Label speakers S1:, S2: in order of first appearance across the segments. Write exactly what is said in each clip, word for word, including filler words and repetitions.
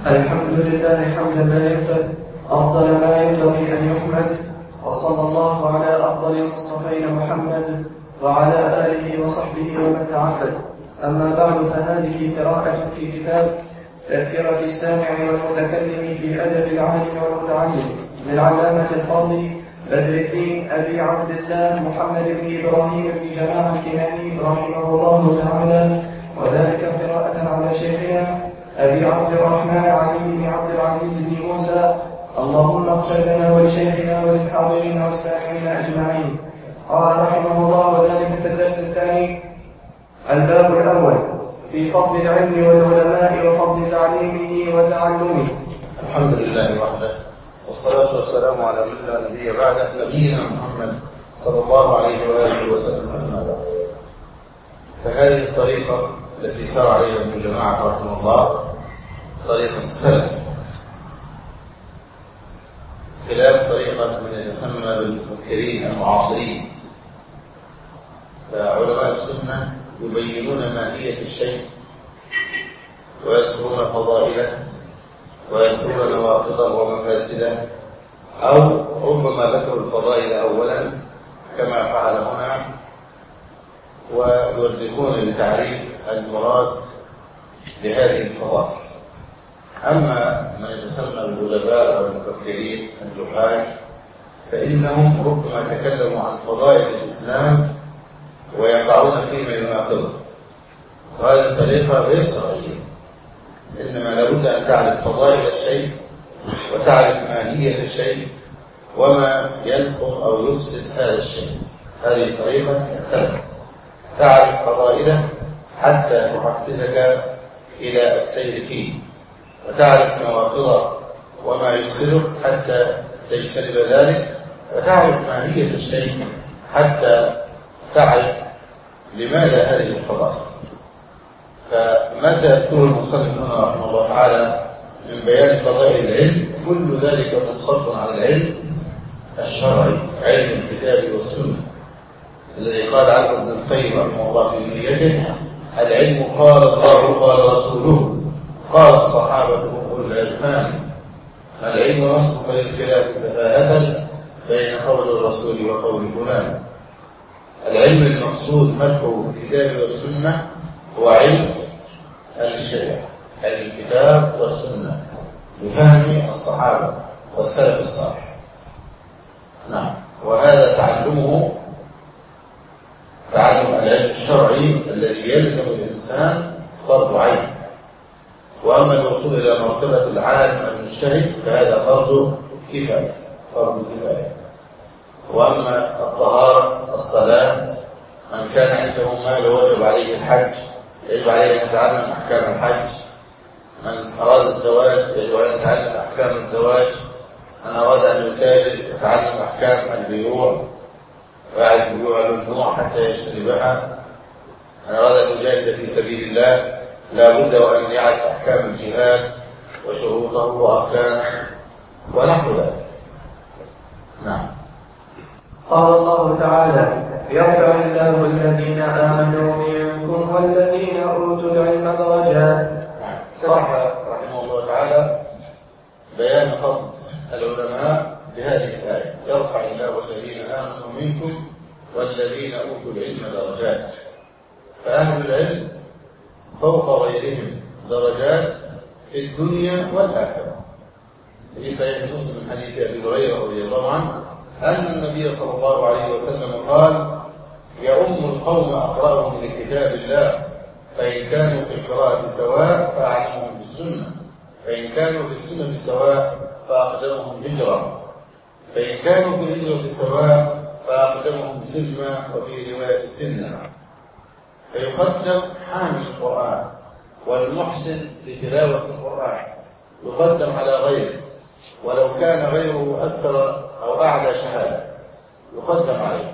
S1: الحمد لله حمدا لا ينفد، أفضل ما ينبغي أن يحمد، وصلى الله على أفضل المصطفين محمد وعلى آله وصحبه ومن تعبد. أما بعد، فهذه قراءة في كتاب تذكرة السامع والمتكلم في أدب العالم والمتعلم للعلامة القاضي بدر الدين أبي عبد الله محمد بن إبراهيم بن جماعة الكناني رحمه الله تعالى، وذلك قراءة على شيخنا أبي عبد الرحمن علي بن عبد العزيز بن موسى. اللهم اغفر لنا ولشيخنا وللحاضرين والسامعين أجمعين. قال رحمه الله، وذلك في الدرس الثاني، الباب الأول في فضل العلم والعلماء وفضل تعليمه وتعلمه.
S2: الحمد لله وحده، والصلاة والسلام على من لا نبي بعده، نبينا محمد صلى الله عليه وآله وسلم. أما بعد، فهذه الطريقة التي سار عليها ابن جماعة رحمه الله طريقة السلف، خلاف طريقة من يسمى بالمفكرين المعاصرين. فعلماء السنة يبينون ماهية الشيء ويذكرون فضائله ويذكرون نواقضه ومفاسده، أو ربما ذكروا الفضائل أولا كما فعل هنا، ويوردون لتعريف المراد بهذه الفضائل. أما من يتسمى بالعلماء والمفكرين الجهال فإنهم ربما تكلموا عن فضائل الإسلام ويقعون فيما يناقضه، وهذه الطريقة غير صحيحة. إنما لابد أن تعرف فضائل الشيء وتعرف ماهية الشيء وما ينقض أو يفسد هذا الشيء. هذه طريقة السلف، تعرف فضائله حتى تحفزك إلى السير فيه، وتعرف نواقضه وما يفسده حتى تجتنب ذلك، وتعرف ماهية الشيء حتى تعرف لماذا هذه الفضائل. فما سيذكره المصنف هنا رحمه الله تعالى من بيان فضائل العلم، كل ذلك منصب على العلم الشرعي، علم الكتاب والسنة، الذي قال عنه ابن القيم رحمه الله في نيته: العلم قال الله قال رسوله قال الصحابة وأولو العرفان. العلم نصب للخلاف سفاهة بين قول الرسول وقول فلان. العلم المقصود مدحه في الكتاب والسنة هو علم الشريعة، علم الكتاب والسنة بفهم الصحابة والسلف الصالح. نعم، وهذا تعلمه تعلم العلم الشرعي الذي يلزم الإنسان فرض عين. وأما الوصول إلى مرتبة العالم المجتهد فهذا فرض كفاية، فرض كفاية. وأما الطهارة، الصلاة، من كان عنده مال وجب عليه الحج يجب عليه أن يتعلم أحكام الحج. من أراد الزواج يجب عليه أن يتعلم أحكام الزواج. من أراد أن يتاجر يتعلم أحكام البيوع ويعرف بيوع الممنوع حتى يجتنبها. من أراد أن يجاهد في سبيل الله لا بد وأن يعرف أحكام الجهاد وشروطه وأركانه ونحو ذلك. نعم.
S1: قال الله تعالى: يرفع الله الذين آمنوا منكم والذين أوتوا العلم درجات.
S2: شرح رحمه الله تعالى بيان فضل العلماء بهذه الآية: يرفع الله الذين آمنوا منكم والذين أوتوا العلم درجات. فأهل العلم فوق غيرهم درجات في الدنيا والآخرة. في صحيح مسلم من حديث أبي هريرة رضي الله عنه أن النبي صلى الله عليه وسلم قال: يؤم القوم أقرأهم لكتاب الله، فإن كانوا في القراءة سواء فأعلمهم بالسنة، فإن كانوا في السنة سواء فأقدمهم هجرة، فإن كانوا في الهجرة سواء فأقدمهم سلما، وفي رواية السنة. فيقدم حامل القرآن والمحسن لتلاوة القرآن، يقدم على غيره، ولو كان غيره أكثر أو أعلى شهادة يقدم عليه.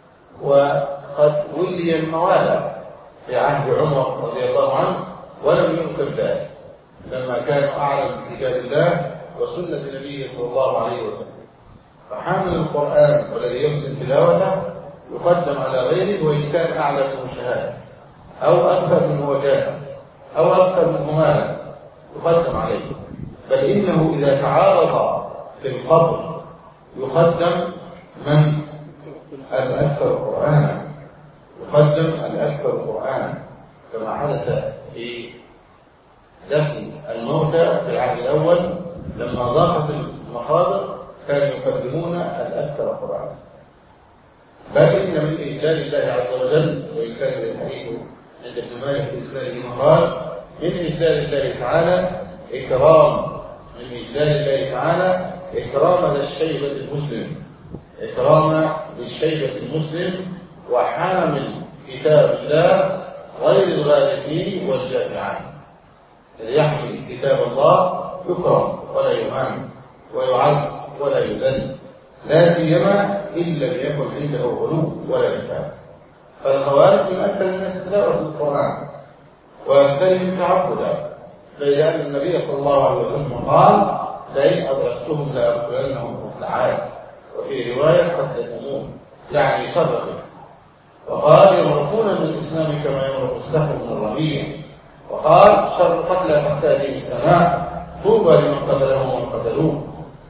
S2: وقد ولي الموالى في عهد عمر رضي الله عنه ولم ينكر ذلك، لما كانوا أعلم بكتاب الله وسنة النبي صلى الله عليه وسلم. فحامل القرآن والذي يحسن تلاوته يقدم على غيره، وإن كان أعلى منه شهادة أو أكثر منه وجاهة أو أكثر منه مالا يقدم عليه. بل إنه إذا تعارض في القبر يقدم من الأكثر قرآنا يقدم الأكثر قرآنا كما حدث في دفن الموتى في العهد الأول لما ضاقت المقابر كانوا يقدمون الأكثر قرآنا. بل إن من إجلال الله عز وجل، وإن كان الحديث عند ابن مالك في إسناده مقال، من إجلال الله تعالى إكرام من إجلال الله تعالى إكرام للشيبة المسلم إكرام للشيبة المسلم وحامل كتاب الله غير الغالبين والجامعين. الذي يحمل كتاب الله يكرم ولا يهان ويعز ولا يذل، لا سيما إن لم يكن عنده غلو ولا جفاء. فالخوارج من أكثر الناس تلاوة القرآن وأكثرهم تعبدا، فإذا أن النبي صلى الله عليه وسلم قال: لئن أدركتهم لأقتلنهم مطلعات، وفي رواية قتلتموهم يعني شرهم. وقال: يمرقون من الإسلام كما يمرق السهم من الرمية. وقال: شر قتلى تحت أيديهم السماء، طوبى لمن قتلهم ومن قتلوه.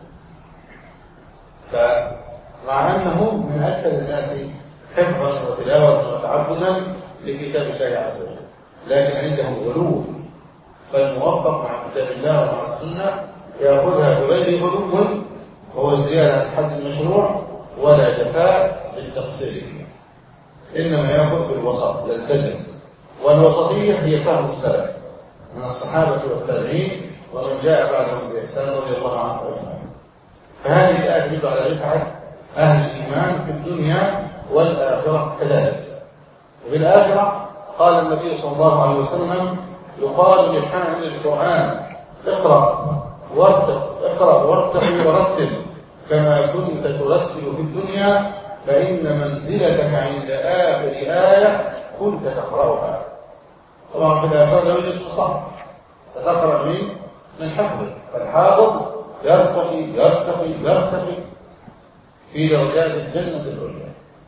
S2: فمع أنه من أكثر الناس حفظا وتلاوة وتعبدا لكتاب الله عز وجل، لكن عندهم غلو، فالموفق مع كتاب الله ومع السنة يأخذها بغير غلو وهو زيادة عن حد المشروع ولا جفاء بالتقصير، إنما يأخذ بالوسط يلتزم. والوسطية هي فهم السلف من الصحابة والتابعين ومن جاء بعدهم بإحسان رضي الله عنه أجمعين. فهذه الآية تدل على رفعة أهل الإيمان في الدنيا والآخرة كذلك. وفي الآخرة قال النبي صلى الله عليه وسلم: يقال لحامل القرآن: اقرأ وارتق اقرأ وارتقي ورتل كما كنت ترتل في الدنيا، فإن منزلتك عند آخر آية كنت تقرأها. طبعا في الآخرة لا يوجد مصحف، ستقرأ من من حفظك. فالحافظ يرتقي يرتقي يرتقي في درجات الجنة العليا.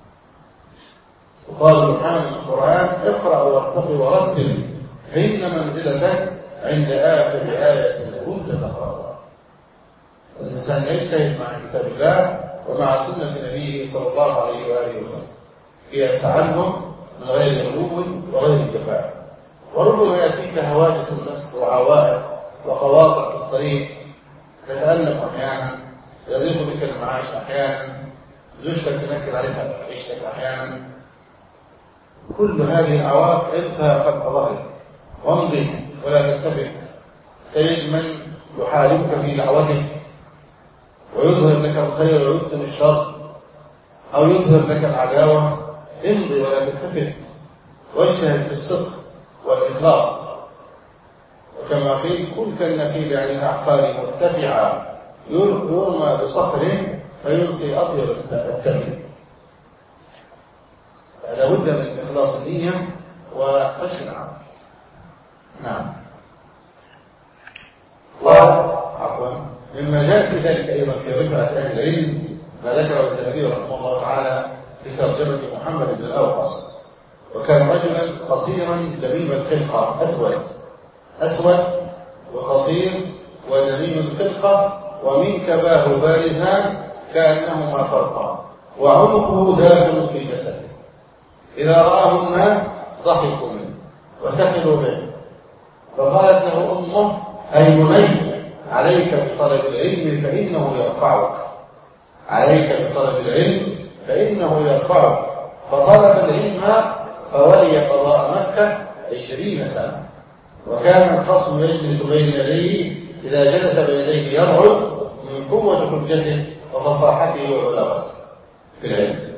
S2: وقال لحامل القرآن: اقرأ وارتقي ورتل فإن منزلتك عند آخر آية كنت تقرأها. الإنسان يجتهد مع كتاب الله ومع سنة نبيه صلى الله عليه وآله وسلم في التعلم من غير غلو وغير جفاء. وربما يأتيك هواجس النفس وعوائق وقواطع في الطريق، تتألم أحيانا، يضيق بك المعاش أحيانا، زوجتك تنكد عليك عيشتك أحيانا. كل هذه العوائق إلقها قد ظهرت، وامضي ولا تتفق. تجد من يحاربك في دعوتك ويظهر لك الخير ويكتم الشر، أو يظهر لك العداوة. امضي ولا تتفق، واجتهد في الصدق والإخلاص. وكما قيل: كن كالنخيل عن الأعقاب مرتفعا يرمى بصخر فيلقي أطيب التمر. فلا بد من إخلاص النية وحسن العمل. نعم. عفوا، مما جاء في ذلك أيضا في رفعة أهل العلم ما ذكره الذهبي رحمه الله تعالى في ترجمة محمد بن الأوقص. وكان رجلا قصيرا لبيب الخلقة، أسود أسود وقصير ونميم الخلقة، ومنكباه بارزان كأنهما فرقان، وعنقه داخل في جسده. إذا رآه الناس ضحكوا منه وسخروا به. فقالت له أمه: أي بني، عليك بطلب العلم فإنه يرفعك عليك بطلب العلم فإنه يرفعك. فطلب العلم فولي قضاء مكة عشرين سنة. وكان الخصم يجلس بين يديه، إذا جلس بين يديه يرعد من قوة حجته وفصاحته وبلاغته في العلم.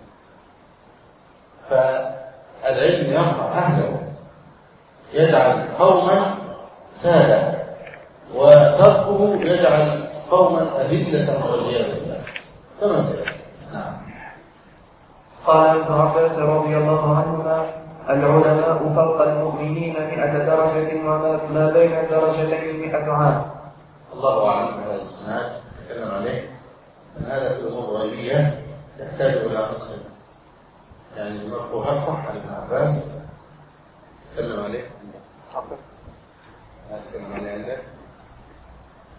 S2: فالعلم يرفع أهله، يجعل قوما سادة، وتركه يجعل قوما أذلة والعياذ بالله كما سيأتي. نعم.
S1: قال ابن عباس رضي الله عنهما: العلماء فوق المؤمنين مئة درجة وما بين الدرجتين مئة عام.
S2: الله أعلم بهذا الإسناد تكلم عليه. من هذا في الأمور الغيبية يحتاج إلى قصة، يعني المرفوعات صح عن ابن عباس تكلم عليه. تكلم عليه عندك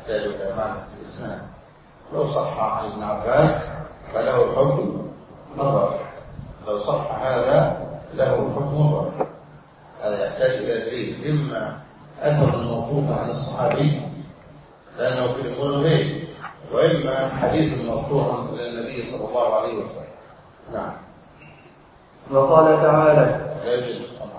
S2: يحتاج إلى معنى الإسناد. لو صح عن ابن عباس فله الحكم نظر، لو صح هذا له الحكم نظر. هذا يحتاج إلى دليل، إما أثر موقوف عن الصحابي لأنه في الأمور غير، وإما حديث مرفوع إلى النبي صلى الله عليه وسلم. نعم.
S1: وقال تعالى
S2: لا يوجد مصنع.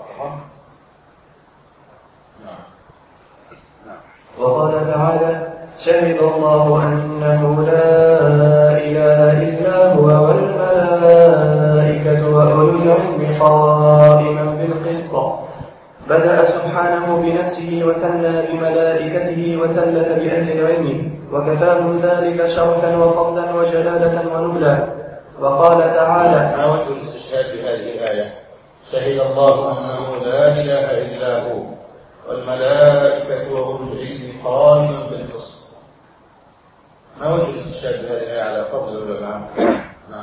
S2: نعم. نعم.
S1: وقال تعالى شهد الله أنه لا إله إلا هو والملائكة وأولو العلم قائما بالقسط. بدأ سبحانه بنفسه وثنى بملائكته وثلث بأهل العلم، وكفاهم ذلك شرفا وفضلا وجلالة ونبلا. وقال تعالى
S2: ما وجه الاستشهاد بهذه الآية؟ شهد الله أنه لا إله إلا هو والملائكة وأولو العلم قائما بالقسط. ما وجه الاستشهاد بهذه الآية على فضل العلماء؟ نعم.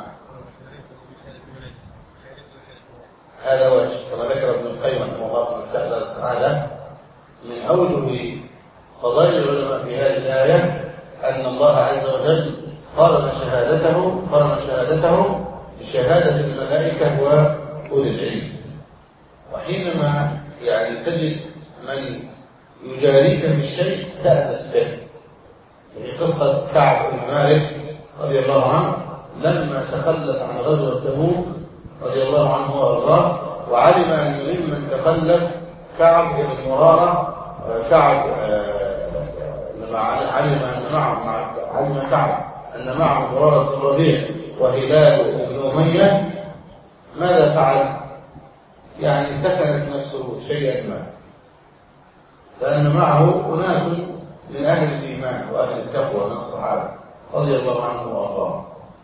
S2: هذا وجه كما ذكر ابن القيم رحمه الله من تحت السعادة من أوجه فضائل العلماء في هذه الآية أن الله عز وجل قارن شهادته قارن شهادته بشهادة الملائكة وأولي العلم. وحينما يعني تجد من يجاريك في الشيء تأنس به. في قصة كعب بن مالك رضي الله عنه لما تخلف عن غزوة تبوك رضي الله عنه وارضاه، وعلم ان ممن تخلف كعب بن مرارة. كعب لما علم ان معه علم كعب ان معه مرارة بن الربيع وهلال بن أمية، ماذا فعل؟ يعني سكنت نفسه شيئا ما، لأن معه أناس من أهل الإيمان وأهل التقوى من الصحابة رضي الله عنهم وأرضاهم.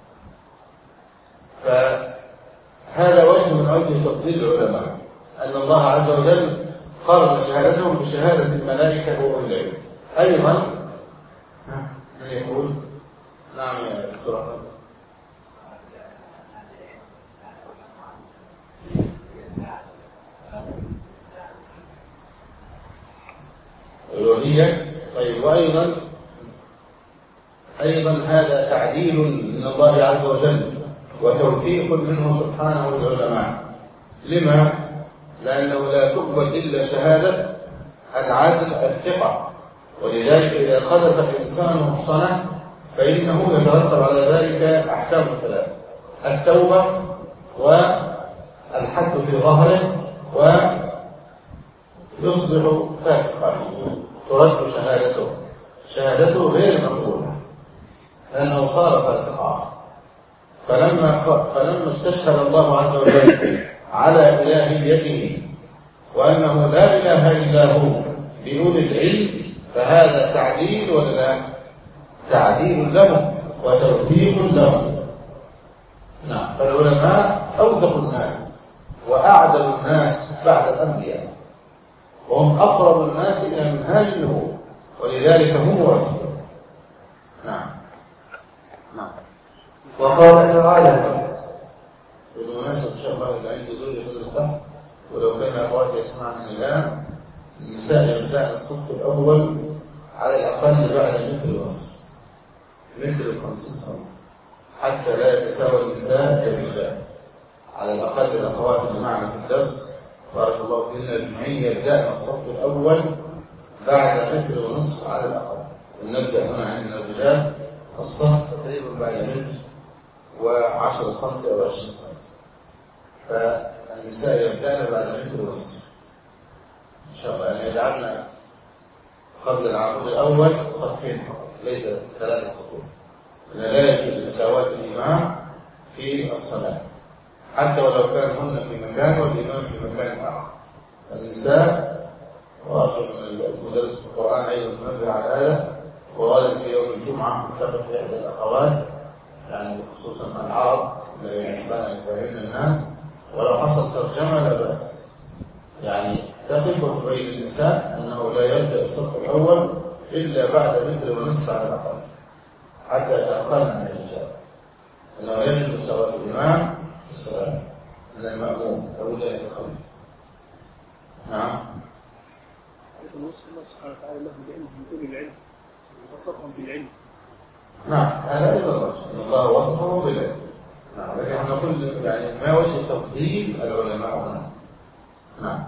S2: فهذا وجه من أوجه تفضيل العلماء أن الله عز وجل قارن شهادتهم بشهادة الملائكة وأولي العلم. أيضا من يقول؟ نعم يا دكتور. الوهية. طيب، وأيضا أيضا هذا تعديل من الله عز وجل وتوثيق منه سبحانه للعلماء. لما؟ لأنه لا تقبل إلا شهادة العدل الثقة، ولذلك إذا قذف الإنسان محصنة فإنه يترتب على ذلك أحكام ثلاثة: التوبة والحد في ظهره ويصبح فاسقا ترد شهادته شهادته غير مقبولة لأنه صار فاسقا. فلما فلما استشهد الله عز وجل على إلهيته وأنه لا إله إلا هو بأولي العلم، فهذا تعديل ولا لا؟ تعديل لهم وتوثيق لهم. نعم. فالعلماء أوثق الناس وأعدل الناس بعد الأنبياء، وهم أقرب الناس إلى منهاج النبوة، ولذلك هم ورثون. نعم. نعم.
S1: وقال تعالى
S2: بالمناسبة إن شاء الله اللي عنده زوجة تدرسها، ولو كان أخواتي يسمعنا الآن، النساء يبدأ الصف الأول على الأقل بعد متر ونصف، متر وخمسين سم، حتى لا يتساوى النساء كالرجال. على الأقل الأخوات اللي معنا في الدرس بارك الله فينا أجمعين يبدأ الصف الأول بعد متر ونصف على الأقل، ونبدأ هنا عندنا الرجال الصف تقريبا بعد متر وعشرة سم أو عشرين سم، فالنساء يبدأن بعد متر ونصف إن شاء الله. يعني يجعلنا قبل العمود الأول صفين فقط، ليس ثلاثة صفوف، لا يجوز مساواة الإمام في الصلاة حتى ولو كان هن في مكان والإمام في مكان آخر. النساء وأرجو من مدرس القرآن أيضا تنبه على هذا، وغالبا في يوم الجمعة نتفق في إحدى الأخوات يعني خصوصا العرب لا يحسن أن يفهم الناس، ولو حصل ترجمة لا بأس، يعني تقف بين النساء أنه لا يبدأ الصف الأول إلا بعد متر ونصف على الأقل حتى يتأخرنا عن الرجال، أنه يجب مساواة الإمام في الصلاة من المأموم أو لا يتخلف. نعم.
S3: الله سبحانه وتعالى له بعلم من أولي العلم وصفهم بالعلم.
S2: نعم هذا أيضا وجه إن الله وصفهم بالعلم. نعم لكن احنا نقول يعني ما وجه تفضيل العلماء هنا. نعم.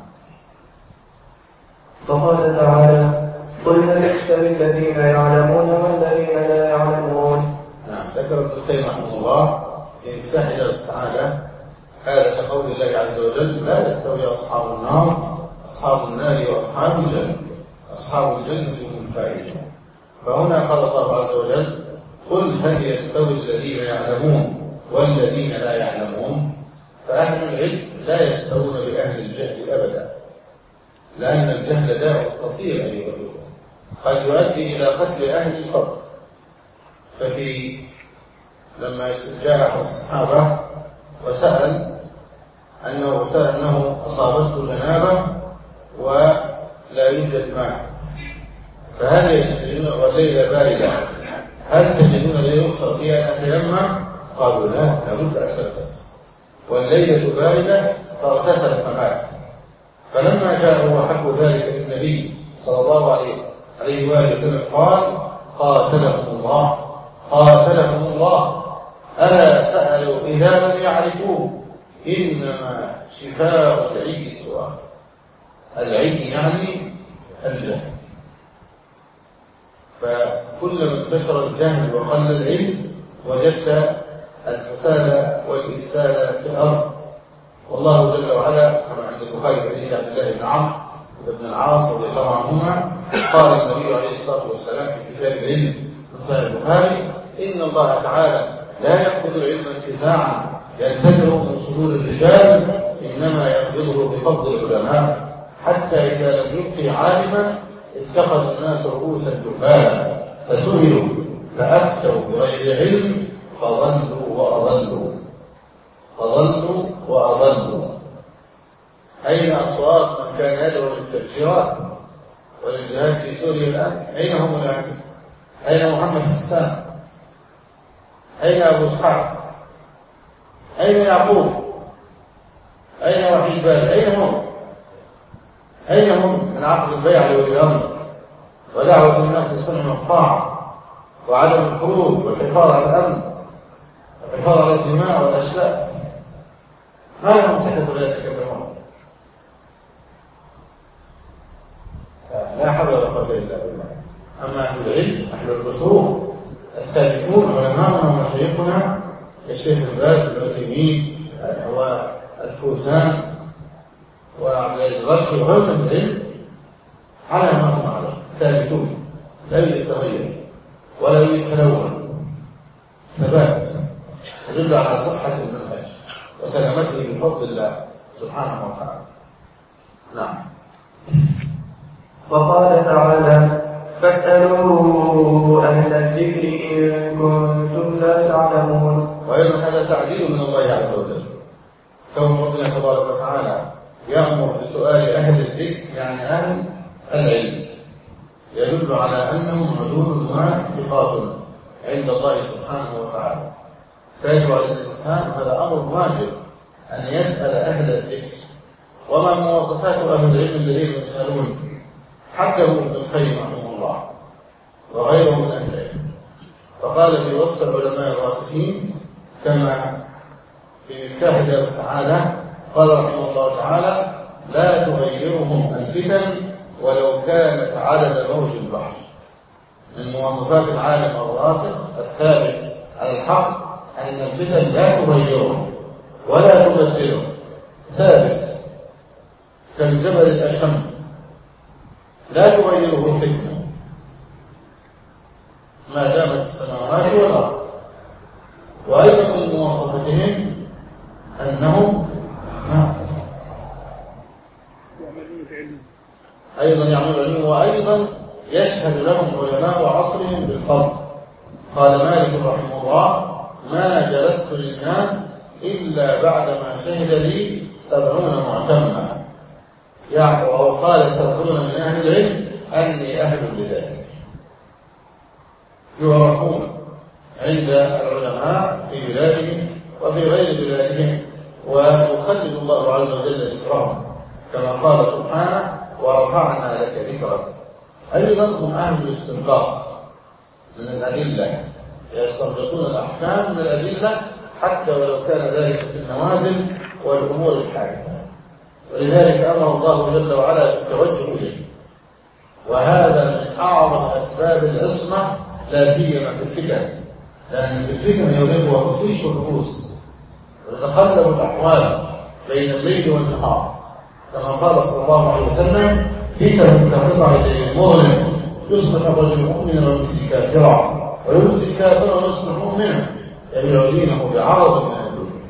S1: فقال تعالى: قل هل يستوي الذين يعلمون والذين لا يعلمون.
S2: نعم ذكر ابن القيم رحمه الله في مفتاح دار السعادة هذا كقول الله عز وجل: لا يستوي أصحاب النار أصحاب النار وأصحاب الجنة أصحاب الجنة هم الفائزون. فهنا قال الله عز وجل: قل هل يستوي الذين يعلمون والذين لا يعلمون. فأهل العلم لا يستوون بأهل الجهل أبدا، لأن الجهل داء خطير أيها الأخوة قد يؤدي إلى قتل أهل الفضل. ففي لما جاء أحد الصحابة وسأل أنه أنه أصابته جنابة ولا يوجد ماء، فهل يجدون والليلة باردة هل تجدون لي رخصة في أن أتيمم؟ قالوا لا، لابد أن تغتسل. والليلة باردة فاغتسل فمات. فلما جاءوا وحكوا ذلك للنبي صلى الله عليه وآله وسلم قال: قاتلهم الله قاتلهم الله ألا سألوا إذا لم يعرفوه إنما شفاء العي سواء. العي يعني الجهل. فكلما انتشر الجهل وقل العلم وجدت الفساد والإفساد في الأرض. والله جل وعلا كما عند البخاري في حديث عبد الله بن عمرو بن العاص رضي الله عنهما قال النبي عليه الصلاة والسلام في كتاب العلم من صحيح البخاري: إن الله تعالى لا يقبض العلم انتزاعا ينتزعه من صدور الرجال، إنما يقبضه بقبض العلماء حتى إذا لم يبقي عالما اتخذ الناس رؤوسا جهالا فسئلوا فأفتوا بغير علم فضلوا وأضلوا فضلوا وأضلوا. أين أصوات من كان يدعو للتفجيرات وللجهاد في سوريا الآن؟ أين هم الآن؟ أين محمد حسان؟ أين أبو إسحاق؟ أين يعقوب؟ أين وحيد بالي؟ أين هم؟ أين هم من عقد البيع لولي الأمر ودعوة الناس للسمع والطاعة وعدم الخروج والحفاظ على الأمن والحفاظ على الدماء والأشلاء؟ ما لهم صحة ولا يتكبرون. لا حول ولا قوة إلا بالله. أما أهل العلم أهل الرسوخ الثابتون علماؤنا ومشايخنا الشيخ الباز العثيمين والفوزان وعبد العزيز الرشفي وغيرهم العلم على ما هم عليه ثابتون لا يتغير ولا يتلون، ثبات يدل على صحة المنهج وسلامته بفضل الله سبحانه وتعالى. نعم.
S1: وقال تعالى: فاسألوا أهل الذكر إن كنتم لا تعلمون.
S2: وأيضا هذا تعديل من الله عز وجل، كون ربنا تبارك وتعالى يأمر بسؤال أهل الذكر يعني أهل العلم، يدل على أنهم عدول وثقات عند الله سبحانه وتعالى. فيجب على الإنسان هذا أمر واجب أن يسأل أهل الذكر. وما مواصفات أهل العلم الذين يسألون؟ حكوا ابن القيم رحمه الله وغيره من أهل العلم، فقال في وصف العلماء الراسخين كما في مفتاح دار السعادة قال رحمه الله تعالى: لا تغيرهم الفتن ولو كانت عدد موج البحر. من مواصفات العالم الراسخ الثابت على الحق أن الفتن لا تغيرهم ولا تبدلهم، ثابت كالجبل الأشم لا تغيره فتنة ما دامت السماوات والأرض. وأيضا من مواصفتهم أنهم أيضا يعملون علم، وأيضا يشهد لهم علماء عصرهم بالفضل. قال مالك رحمه الله: ما جلست للناس إلا بعدما شهد لي سبعون معتما، يعني وقال سبعون من أهل العلم أني أهل لذلك. يعرفون عند العلماء في بلادهم وفي غير بلادهم، ويخلد الله عز وجل ذكرهم كما قال سبحانه: ورفعنا لك ذكرك. أيضا هم أهل الاستنباط، من الأدلة، يستنبطون الأحكام من الأدلة حتى ولو كان ذلك في النوازل والأمور الحادثة. ولذلك أمر الله جل وعلا بالتوجه إليه، وهذا من أعظم أسباب العصمة لا سيما في الفتن، لأن في الفتن يغلبها تطيش الرؤوس وتتقلب الأحوال بين الليل والنهار، كما قال صلى الله عليه وسلم: فتن كقطع الليل المظلم يصبح الرجل مؤمنا ويمسي كافرا ويمسي كافرا ويصبح مؤمنا يبيع دينه بعرض من الدنيا.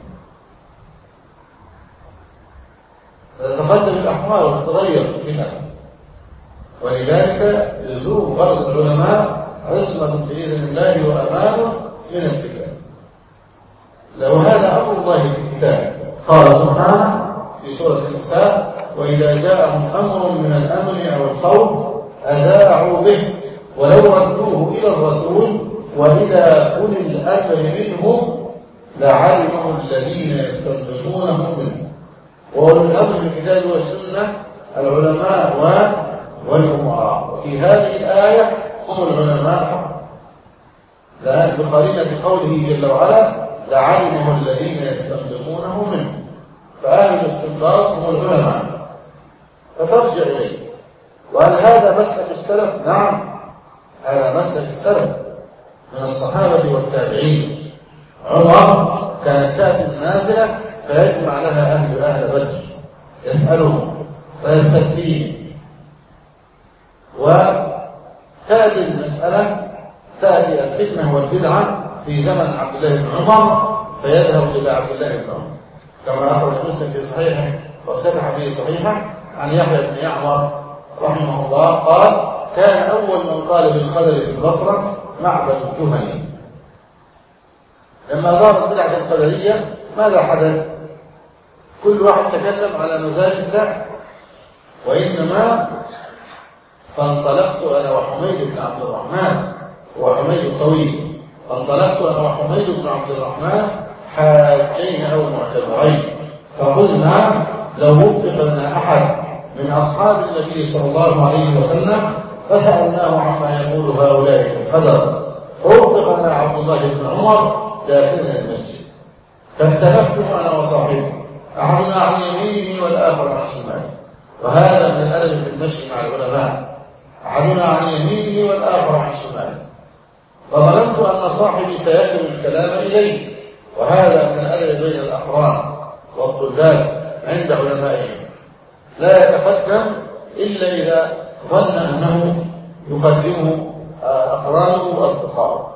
S2: تتقدم الأحوال وتتغير الفتن، ولذلك لزوم غرس العلماء عصمة بإذن الله وأمانه من الفتن. لو هذا أمر الله في الكتاب، قال سبحانه في سورة النساء: وإذا جاءهم أمر من الأمن أو الخوف أذاعوا به ولو ردوه إلى الرسول وإذا أولي الأمر منهم لعلمه الذين يستنبطونه منه. وأولي الأمر في الكتاب والسنة العلماء والأمراء، وفي هذه الآية هم العلماء، لأن بقرينة قوله جل وعلا: لعلمه الذين يستنبطونه منه، فأهل الاستنباط هم العلماء. فترجع إليه. وهل هذا مسلك السلف؟ نعم، هذا مسلك السلف من الصحابة والتابعين. عمر كانت تأتي النازلة فيجمع لها أهل أهل بدر يسألهم فيستفتيهم، وتأتي المسألة تأتي الفتنة والبدعة في زمن عبد الله بن عمر فيذهب إلى عبد الله بن عمر، كما أخرج مسلم في صحيحه وافتتح به صحيحه عن يحيى بن يعمر رحمه الله قال: كان أول من قال بالقدر في البصرة معبد الجهني. لما ظهرت بدعة القدرية ماذا حدث؟ كل واحد تكلم على مزاج الله، وإنما فانطلقت أنا وحميد بن عبد الرحمن وحميد الطويل، فانطلقت أنا وحميد بن عبد الرحمن حاجين أو معتمرين، فقلنا لو وفق لنا أحد من أصحاب النبي صلى الله عليه وسلم فسألناه عما يقول هؤلاء في القدر، فوفق لنا عبد الله بن عمر داخلنا المسجد، فاختلفت أنا وصاحبي، أحدنا عن يمينه والآخر عن شماله، وهذا من الأدب في المشي مع العلماء، أحدنا عن يمينه والآخر عن شماله، فظننت أن صاحبي سيكل الكلام إليه، وهذا من الأدب بين الأقران والطلاب عند علمائهم، لا يتقدم إلا إذا ظن أنه يقدمه أقرانه وأصدقائه،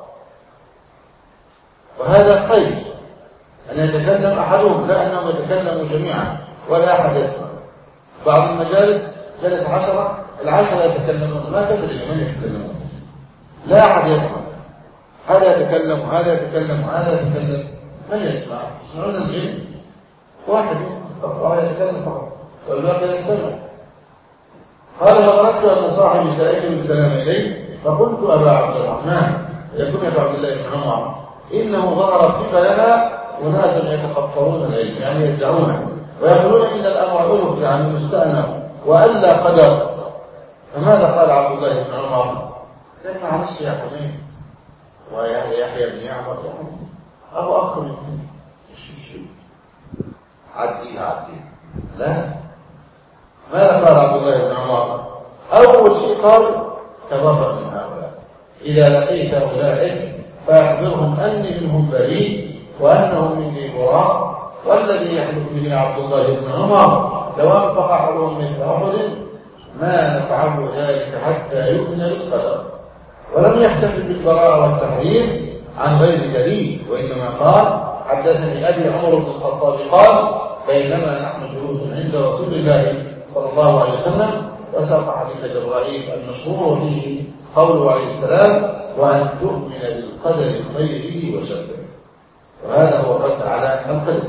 S2: وهذا خير أن يتكلم أحدهم، لا أنهم يتكلموا جميعا ولا أحد يسمع. بعض المجالس جلس عشرة، العشرة يتكلمون، ما تدري من يتكلمون، لا أحد يسمع، هذا يتكلم وهذا يتكلم وهذا يتكلم، من يسمع؟ يسمعون الجن، واحد يسمع، واحد يتكلم فقط والباقي يستمع. قال: فظننت أن صاحبي سيكل الكلام إليه، فقلت: أبا عبد الرحمن، يكون أبا عبد الله بن عمر، إنه ظهر قبلنا أناس يتقفرون العلم، يعني يدعونه ويقولون إن الأمر أنف، يعني مستأنف، وألا قدر. فماذا قال عبد الله بن عمر؟ قال: معلش يا حميد ويحيى بن يعمر، يعني أبو أخ منهم، مش مش عديها عديها، لا. ماذا قال عبد الله بن عمر؟ أول شيء قال: تبرأ من هؤلاء، إذا لقيت أولئك فأخبرهم أني منهم بريء وأنهم مني براء، والذي يحلف به عبد الله بن عمر لو أنفق أحدهم مثل أحد ما نفعه ذلك حتى يؤمن بالقدر. ولم يحتفل بالبراءة والتحريم عن غير دليل، وإنما قال: حدثني أبي عمر بن الخطاب قال: بينما نحن جلوس عند رسول الله صلى الله عليه وسلم، وساق حديث جبرائيل المشهور فيه قوله عليه السلام: وأن تؤمن بالقدر خيره وشره. وهذا هو الرد على القدر.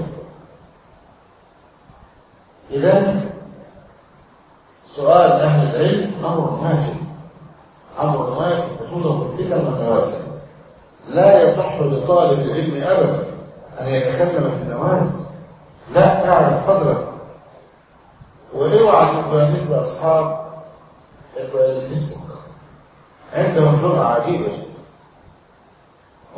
S2: إذن سؤال أهل العلم أمر ماجد، أمر ماجد، خصوصا في الفتن والنوازل. لا يصح لطالب العلم أبدا أن يتكلم في النوازل، لا، اعرف قدرك، واوعى تبقى مثل أصحاب الفيسبوك، عندهم جرأة عجيبة،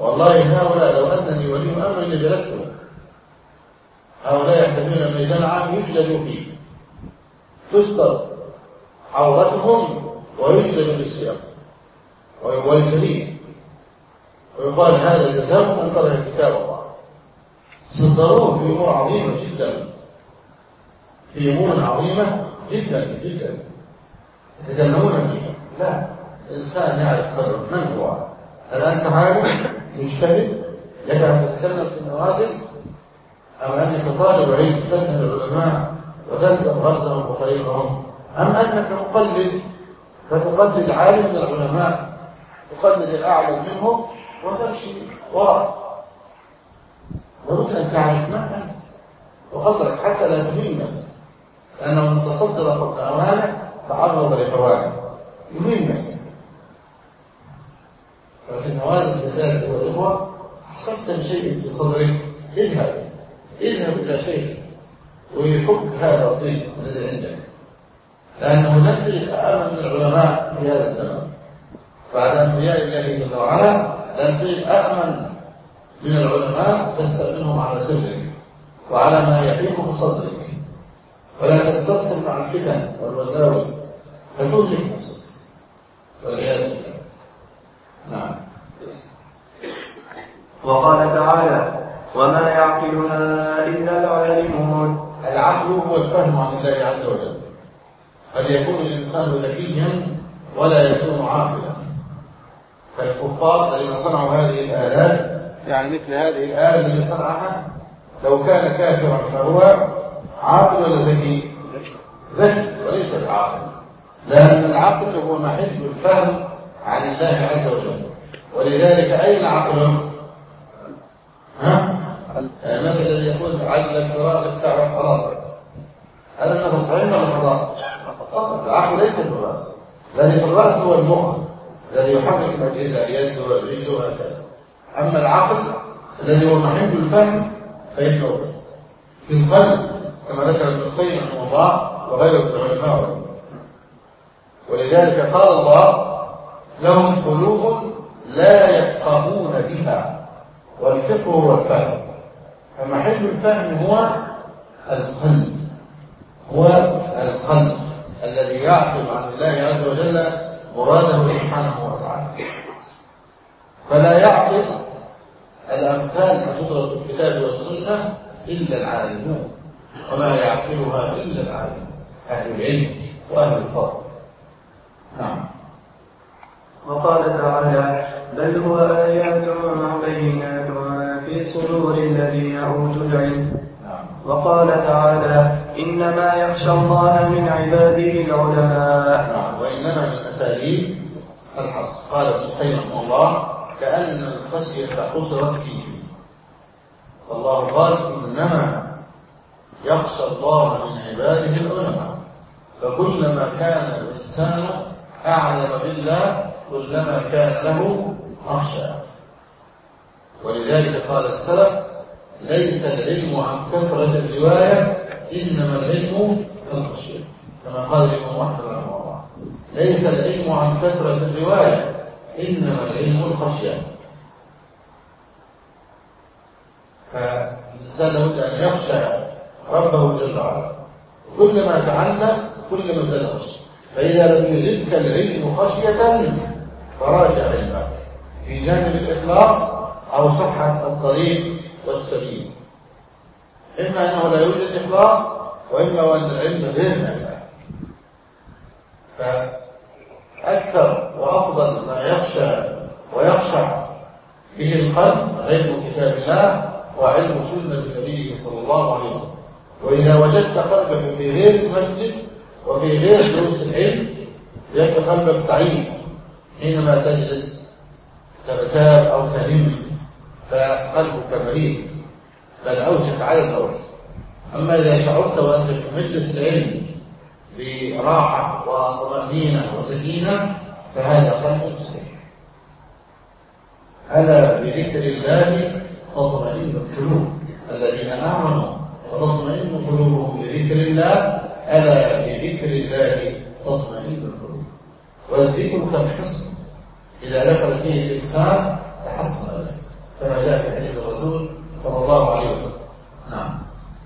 S2: والله هؤلاء لو أنني ولي أمر لجلدتهم. هؤلاء يحتاجون ميدان عام يجلدوا فيه، تستر عورتهم ويجلد بالسياق والجليد، ويقال هذا جزاؤهم أن كره كتاب الله. صدروه في أمور عظيمة جدا، في أمور عظيمة جدا جدا يتكلمون فيها. لا، الإنسان يعرف قدر من هو. هل أنت عالم مجتهد لك أن تتكلم في النوازل، أم أنك طالب علم تسأل العلماء وتلزم غرزهم وطريقهم، أم أنك مقلد فتقلد عالم من العلماء، تقلد الأعلم منهم وتمشي وراء؟ لابد أن تعرف ما أنت وقدرك حتى لا تهين الناس، لأنه المتصدر قبل أوانه تعرض لحوانه يهين الناس. ففي النوازل بالذات والإخوة حسست بشيء في صدرك، اذهب اذهب إلى شيء ويفك هذا الطيب الذي عندك، لأنه لم تجد أمن من العلماء في هذا الزمن بعد أنبياء الله جل وعلا. لم تجد أمن من العلماء تستأمنهم على سرك وعلى ما يحيك في صدرك، ولا تسترسل مع الفتن والوساوس فتهلك نفسك والعياذ بالله. نعم.
S1: وقال تعالى: وما يعقلها إلا العالمون.
S2: العقل هو الفهم عن الله عز وجل. قد يكون الإنسان ذكيا ولا يكون عاقلا، فالكفار الذين صنعوا هذه الآلات، يعني مثل هذه الآلة التي صنعها، لو كان كافرا فهو عاقل ولا ذكي؟ ذكي وليس بعاقل، لأن العقل هو محل الفهم عن الله عز وجل. ولذلك أين عقله؟ ها؟ المثل الذي يقول عقلك في راسك تعرف راسك، هذا المثل صحيح ولا خطأ؟ العقل ليس في الراس، الذي في الراس هو المخ الذي يحرك الأجهزة، اليد والرجل وهكذا. أما العقل الذي هو محل الفهم فإنه في القلب، كما ذكر ابن القيم رحمه الله وغيره من العلماء. ولذلك قال الله: لهم قلوب لا يفقهون بها، والفقه هو الفهم. فمحل الفهم هو القلب، هو القلب الذي يعقل عن الله عز وجل مراده سبحانه وتعالى. فلا يعقل الأمثال فتضرب في الكتاب والسنة إلا العالمون، وما يعقلها إلا العالمون، أهل العلم وأهل الفضل. نعم.
S1: وقال تعالى: بل هو آيات بينات في صدور الذين أوتوا العلم. وقال تعالى: إنما يخشى الله من عباده العلماء.
S2: نعم. وإنما من أساليب الحصر. قال ابن القيم رحمه الله: كأن الخشية حصرت فيه. فالله قال: إنما يخشى الله من عباده العلماء. فكلما كان الإنسان أعلم بالله كلما كان له أخشى. ولذلك قال السلف: ليس العلم عن كثرة الرواية، إنما العلم الخشية. كما قال الإمام أحمد رحمه الله: ليس العلم عن كثرة الرواية، إنما العلم الخشية. فالإنسان لابد أن يخشى ربه جل وعلا، كلما تعلم كلما زاد خشية. فإذا لم يزدك العلم خشية فراجع علمك في جانب الإخلاص أو صحة الطريق والسبيل. إما أنه لا يوجد إخلاص، وإما وأن العلم غير نافع. فأكثر وأفضل ما يخشى ويخشع به القلب علم كتاب الله وعلم سنة نبيه صلى الله عليه وسلم. وإذا وجدت قلبك في غير المسجد وفي غير دروس العلم يبقى قلبك سعيد حينما تجلس تغتاب أو تهم، فقلبك مريض بل أوشك على الموت. أما إذا شعرت وأنت في مجلس العلم براحة وطمأنينة وسكينة فهذا قلب صحيح. ألا بذكر الله تطمئن القلوب، الذين آمنوا وتطمئن قلوبهم بذكر الله، ألا بذكر الله تطمئن القلوب. والذكر كالحصن، إذا دخل فيه الإنسان تحصن ذلك. كما جاء في حديث الرسول صلى الله عليه وسلم. نعم.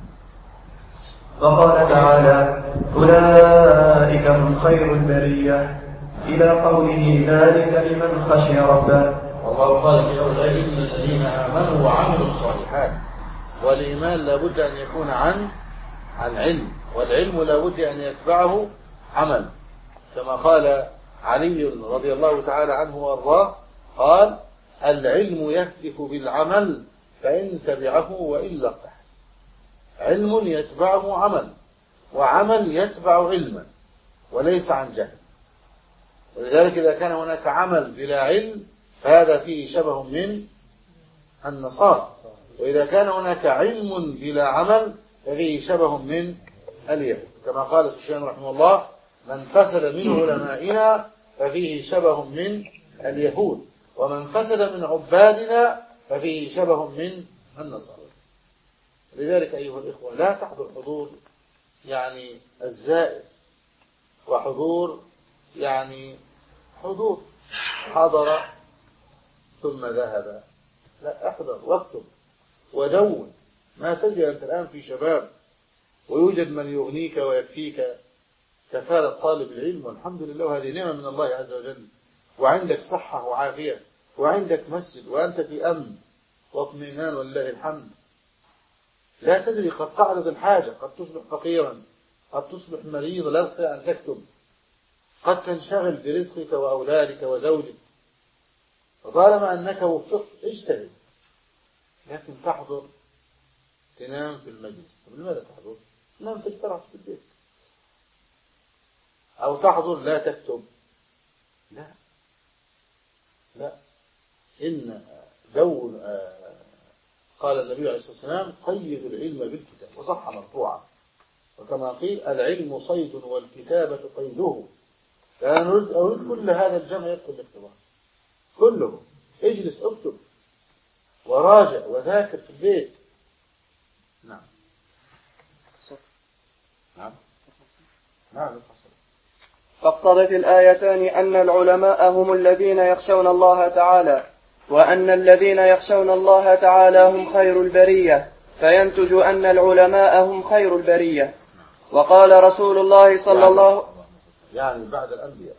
S1: وقال تعالى: أولئك هم خير البرية، إلى قوله: ذلك لمن خشي ربه.
S2: والله قال في أولئك إن الذين آمنوا وعملوا الصالحات. والإيمان لابد أن يكون عن عن علم، والعلم لابد أن يتبعه عمل، كما قال علي رضي الله تعالى عنه وارضاه، قال: العلم يهتف بالعمل فإن تبعه وإلا ارتاح. علم يتبعه عمل، وعمل يتبع علما، وليس عن جهل. ولذلك إذا كان هناك عمل بلا علم فهذا فيه شبه من النصارى، وإذا كان هناك علم بلا عمل ففيه شبه من اليهود، كما قال سفيان رحمه الله: من فسد من علمائنا ففيه شبه من اليهود، ومن فسد من عبادنا ففيه شبه من النصارى. لذلك أيها الإخوة لا تحضر حضور يعني الزائر، وحضور يعني حضور حضر ثم ذهب. لا، احضر واكتب ودون. ما تدري أنت الآن في شباب، ويوجد من يغنيك ويكفيك كفالة طالب العلم، والحمد لله، وهذه نعمة من الله عز وجل، وعندك صحة وعافية، وعندك مسجد، وأنت في أمن واطمئنان ولله الحمد. لا تدري، قد تعرض الحاجة، قد تصبح فقيرا، قد تصبح مريضا لا تستطيع أن تكتب، قد تنشغل برزقك وأولادك وزوجك. وطالما أنك وفقت اجتهد، لكن تحضر تنام في المجلس. طب لماذا تحضر؟ تنام في الفرح في البيت، أو تحضر لا تكتب. لا لا إن دون آه قال النبي عليه الصلاة والسلام: قيدوا العلم بالكتاب، وصح مرفوعا. وكما قيل: العلم صيد والكتابة قيده. فأنا أريد, أريد كل هذا الجمع يدخل الاختبار كله. اجلس اكتب وراجع وذاكر في البيت. نعم نعم نعم.
S1: فاقتضت الآيتان أن العلماء هم الذين يخشون الله تعالى، وأن الذين يخشون الله تعالى هم خير البرية، فينتج أن العلماء هم خير البرية. وقال رسول الله صلى
S2: يعني
S1: الله
S2: يعني بعد الأنبياء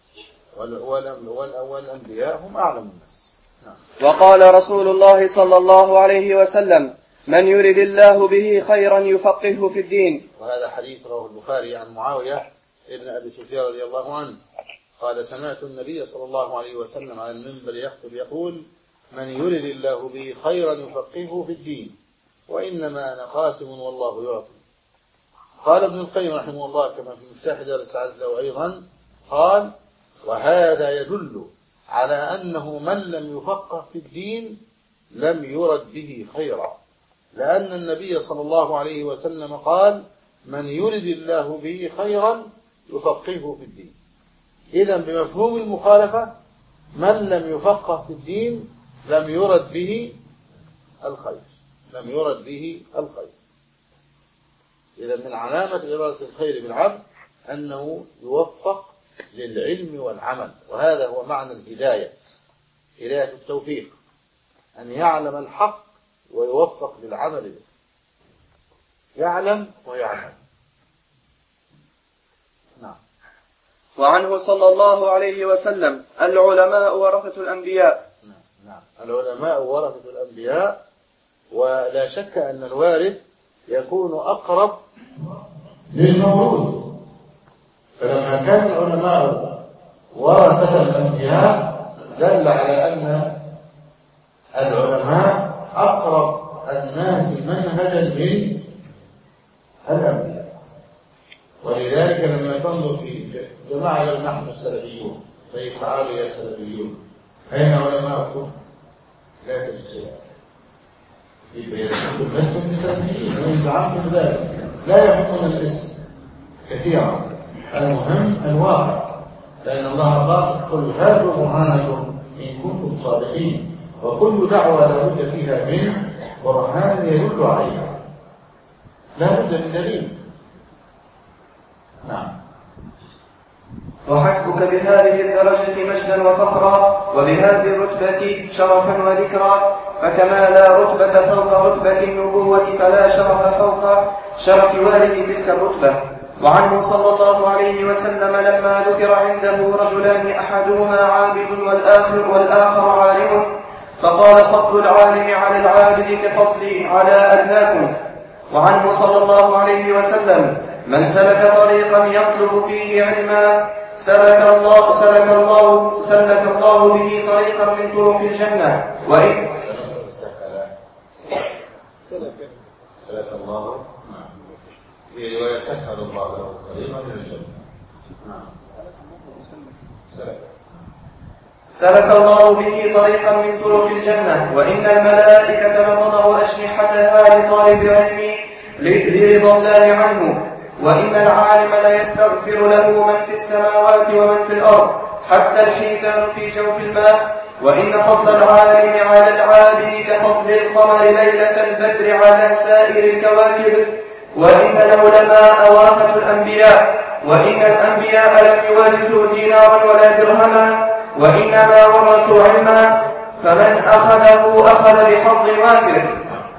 S2: والأنبياء هم أعلم الناس. نعم.
S1: وقال رسول الله صلى الله عليه وسلم: من يرد الله به خيرا يفقهه في الدين.
S2: وهذا حديث رواه البخاري عن معاوية ابن أبي سفيان رضي الله عنه قال: سمعت النبي صلى الله عليه وسلم على المنبر يخطب يقول: من يرد الله به خيرا يفقهه في الدين، وإنما أنا قاسم والله يعطي. قال ابن القيم رحمه الله كما في مفتاح دار السعادة له أيضا، قال: وهذا يدل على أنه من لم يفقه في الدين لم يرد به خيرا، لأن النبي صلى الله عليه وسلم قال: من يرد الله به خيرا يفقهه في الدين. إذن بمفهوم المخالفة من لم يفقه في الدين لم يرد به الخير، لم يرد به الخير. إذن من علامة إرادة الخير بالعبد أنه يوفق للعلم والعمل، وهذا هو معنى الهداية، هداية التوفيق، أن يعلم الحق ويوفق للعمل به، يعلم ويعمل. نعم.
S1: وعنه صلى الله عليه وسلم: العلماء ورثة الأنبياء.
S2: نعم. نعم. العلماء ورثة الأنبياء، ولا شك أن الوارث يكون أقرب للموروث. فلما كان العلماء ورثة الأنبياء دل على أن العلماء أقرب الناس منهجا من الأنبياء. ولذلك لما تنظر في جماعة نحن السلفيون، طيب تعالوا يا سلفيون أين علماءكم؟ لا تجد شيئا. يبقى يسمون لستم بسلفيين، وإن زعمتم ذلك لا يهمنا الاسم كثيرا، المهم الواقع، لأن الله قال: قل هاتوا برهانكم إن كنتم صادقين. وكل دعوة لا بد فيها من برهان يدل عليها، لا بد من دليل. نعم.
S1: وحسبك بهذه الدرجة مجدا وفخرا، وبهذه الرتبة شرفا وذكرا، فكما لا رتبة فوق رتبة النبوة فلا شرف فوق شرف وارث تلك الرتبة. وعنه صلى الله عليه وسلم لما ذكر عنده رجلان أحدهما عابد والآخر, والآخر عالم فقال فضل العالم على العابد كفضلي على أدناكم. وعنه صلى الله عليه وسلم من سلك طريقا يطلب فيه علما سلك الله, سلك الله, سلك الله به طريقا من طرق الجنة. وإن
S2: سلك سلك الله في رواية سهل الله له طريقا من الجنة. نعم. سلك
S1: سلك الله به طريقا من طرق الجنة. وإن الملائكة لتضع أجنحتها لطالب علم لرضا الله عنه. وإن العالم ليستغفر له من في السماوات ومن في الأرض حتى الحيتان في جوف الماء. وإن فضل العالم على العابد كفضل القمر ليلة البدر على سائر الكواكب. وإن العلماء ورثة الأنبياء. وإن الأنبياء لم يورثوا دينارا ولا درهما وإنما ورثوا علما فمن أخذه أخذ بحظ وافر.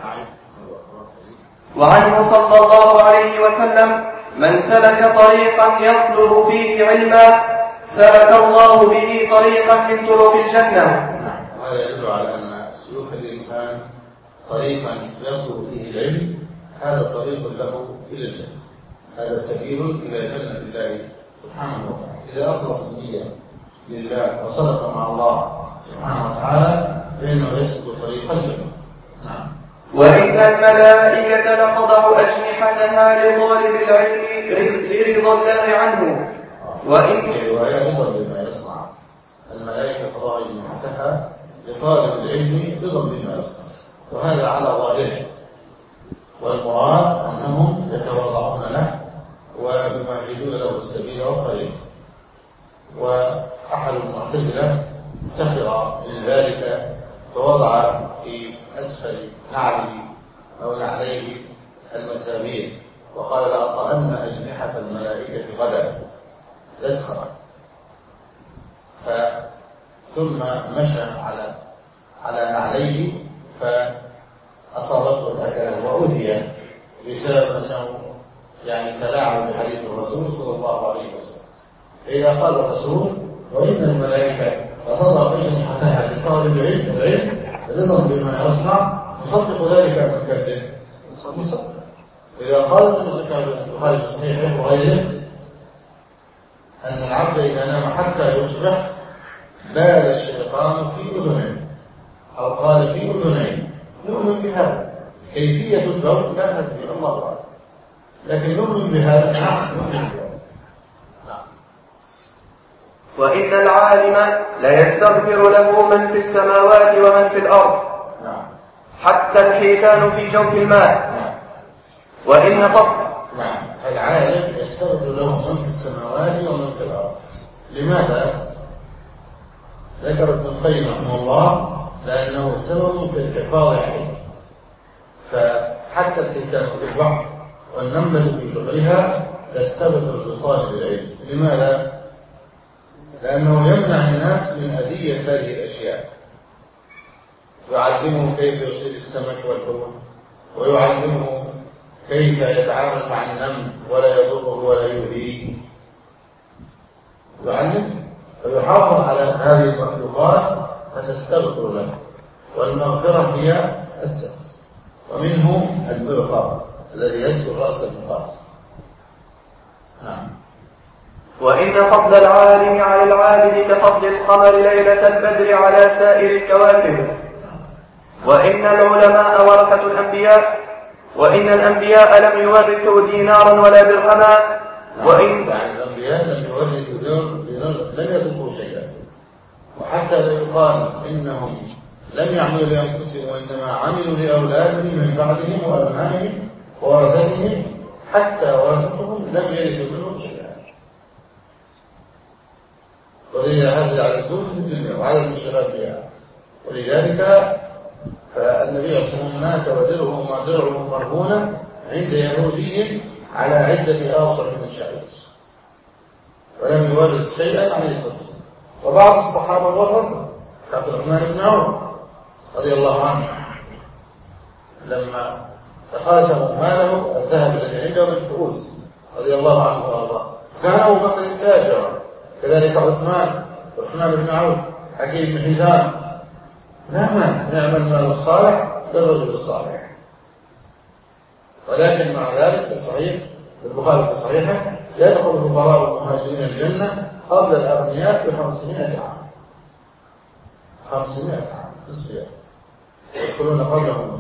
S1: وعنه صلى الله عليه وسلم من سلك طريقا يطلب فيه علما سلك الله به طريقا من طرق الجنة.
S2: هذا يدل على أن سلوك الإنسان طريقا يطلب فيه العلم هذا طريق له إلى الجنة، هذا سبيل إلى جنة الله سبحانه وتعالى. إذا أخلص النية لله وصدق مع الله سبحانه وتعالى فإنه يسلك طريق الجنة. نعم.
S1: وإن الملائكة لتضع أجنحتها لطالب العلم لرضا الله عنه.
S2: وإن رواية رضا بما يصنع، الملائكة تضع أجنحتها لطالب العلم رضا بما يصنع، وهذا على ظاهره، والمراد أنهم يتواضعون له ويمهدون له السبيل والطريق. وأحد المعتزلة سخر من ذلك فوضع في أسفل نعله أو نعليه المسامير وقال لأطأن أجنحة الملائكة غدا تسخر. ثم مشى على على نعليه فأصابته الأكل وأذي بسبب أنه يعني تلاعب بحديث الرسول صلى الله عليه وسلم. إذا قال الرسول وإن الملائكة لتضع أجنحتها لطالب العلم العلم رضا بما يصنع نصدق ذلك من كذب مصدق. إذا قال البخاري في صحيحه وغيره أن العبد إذا نام حتى يصبح بال الشيطان في أذنيه أو قال في أذنيه، نؤمن بهذا. كيفية البول لا ندري، الله أعلم، لكن نؤمن بهذا. نعم نؤمن بهذا.
S1: وإن العالم ليستغفر له من في السماوات ومن في الأرض حتى الحيتان في جوف الماء. وإن فضل
S2: نعم العالم يستغفر له من في السماوات ومن في الأرض. لماذا؟ ذكر ابن القيم رحمه الله لأنه سبب في الحفاظ عليه. فحتى الحيتان في البحر والنملة في جحرها تستغفر لطالب العلم. لماذا؟ لأنه يمنع الناس من أذية هذه الأشياء، يعلمه كيف يصيد السمك والحوت، ويعلمه كيف يتعامل مع النمل ولا يضره ولا يؤذيه، يعلم ويحافظ على هذه المخلوقات فتستغفر له. والمغفرة هي الستر، ومنه المغفر الذي يستر رأس المغفر. نعم.
S1: وإن فضل العالم على العابد كفضل القمر ليلة البدر على سائر الكواكب. وإن العلماء ورثة الأنبياء. وإن الأنبياء لم يورثوا دينارا ولا درهما. وإن
S2: يعني الأنبياء لم يورثوا دينارا، لم يتركوا شيئا. وحتى لا يقال إنهم لم يعملوا لأنفسهم وإنما عملوا لأولادهم من بعدهم وأبنائهم وورثتهم، حتى ورثتهم لم يرثوا منهم شيئا. وهي هذا على الزهد في الدنيا وعلى الانشغال بها. ولذلك فالنبي صلى الله عليه وسلم مات ودرعه درعه مرهونة عند يهودي على عدة آصع من شعير، ولم يورث شيئا عليه الصلاة والسلام. وبعض الصحابة ورثوا كعبد الرحمن بن عوف رضي الله عنه لما تقاسموا ماله الذهب الذي عنده بالفؤوس رضي الله عنه وارضاه، كان ابو بكر تاجرا، كذلك عثمان عثمان بن عوف، حكيم بن حزام. نعم نعم المال الصالح للرجل الصالح. ولكن مع ذلك في الصحيح البخاري في صحيحه يدخل الفقراء والمهاجرين الجنه قبل الاغنياء بخمسمائة عام. خمسمائة عام تصفيه يدخلون قبلهم.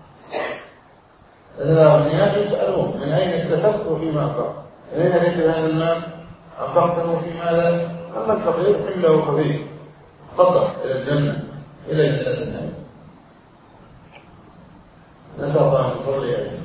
S2: الأغنياء يسألون من أين اكتسبت وفيما أنفقت؟ من أين جئت بهذا المال؟ أنفقته في ماذا؟ أما الفقير حمله خبير خطر إلى الجنة إلى جنة النعيم. نسأل الله من فضله أجمعين.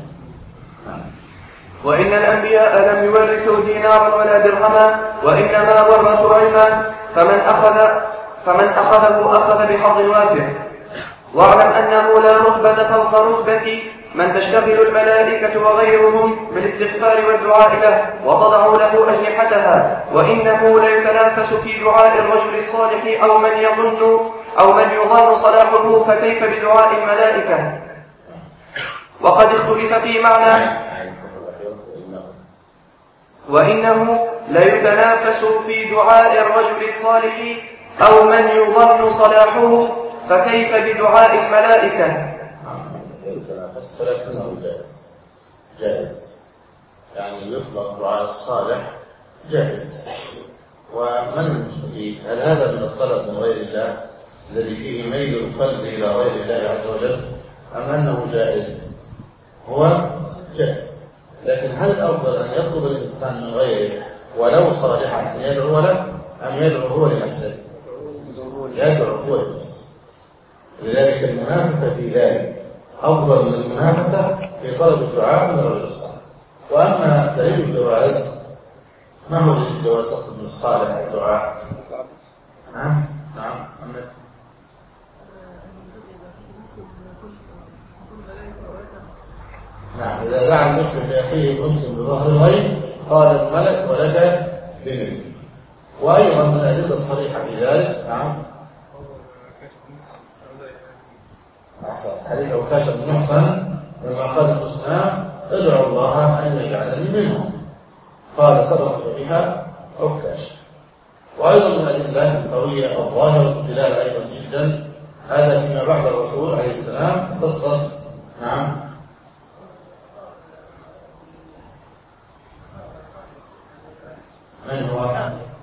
S1: وإن الأنبياء لم يورثوا دينارا ولا درهما، وإنما ورثوا علما، فمن أخذ فمن أخذه أخذ بحظ وافر. واعلم أنه لا رتبة فوق رتبة من تشتغل الملائكة وغيرهم بالاستغفار والدعاء له وتضع له أجنحتها، وإنه ليتنافس في دعاء الرجل الصالح أو من يظن أو من يظن صلاحه، فكيف بدعاء الملائكة؟ وقد اختلف في معنى وإنه ليتنافس في دعاء الرجل الصالح أو من يظن صلاحه، فكيف بدعاء الملائكة؟
S2: يتنافس ولكنه جائز جائز يعني يطلق دعاء الصالح جائز. ومن المستفيد؟ هل هذا من الطلب من غير الله الذي فيه ميل القلب إلى غير الله عز وجل، أم أنه جائز؟ هو جائز. لكن هل الأفضل أن يطلب الإنسان من غيره ولو صالحا أن يدعو له، أم يدعو هو لنفسه؟ يدعو هو لنفسه. لذلك المنافسة في ذلك أفضل من المنافسة في طلب الدعاء من الرجل الصالح. وأما دليل الجواز، ما هو دليل الجواز أصلا من الصالح الدعاء؟ نعم نعم نعم إذا دعا المسلم لأخيه المسلم بظهر الغيب قال الملك ولك بمثله. وأيضا من الأدلة الصريحة في ذلك نعم حديث عكاشة بن محصن لما قال الإسلام ادعوا الله أن يجعلني منهم، قال صدقت بها عكاشة. وأيضا من الأدلة القوية الظاهرة الدلالة أيضا جدا هذا فيما بعد الرسول عليه السلام قصة نعم من هو؟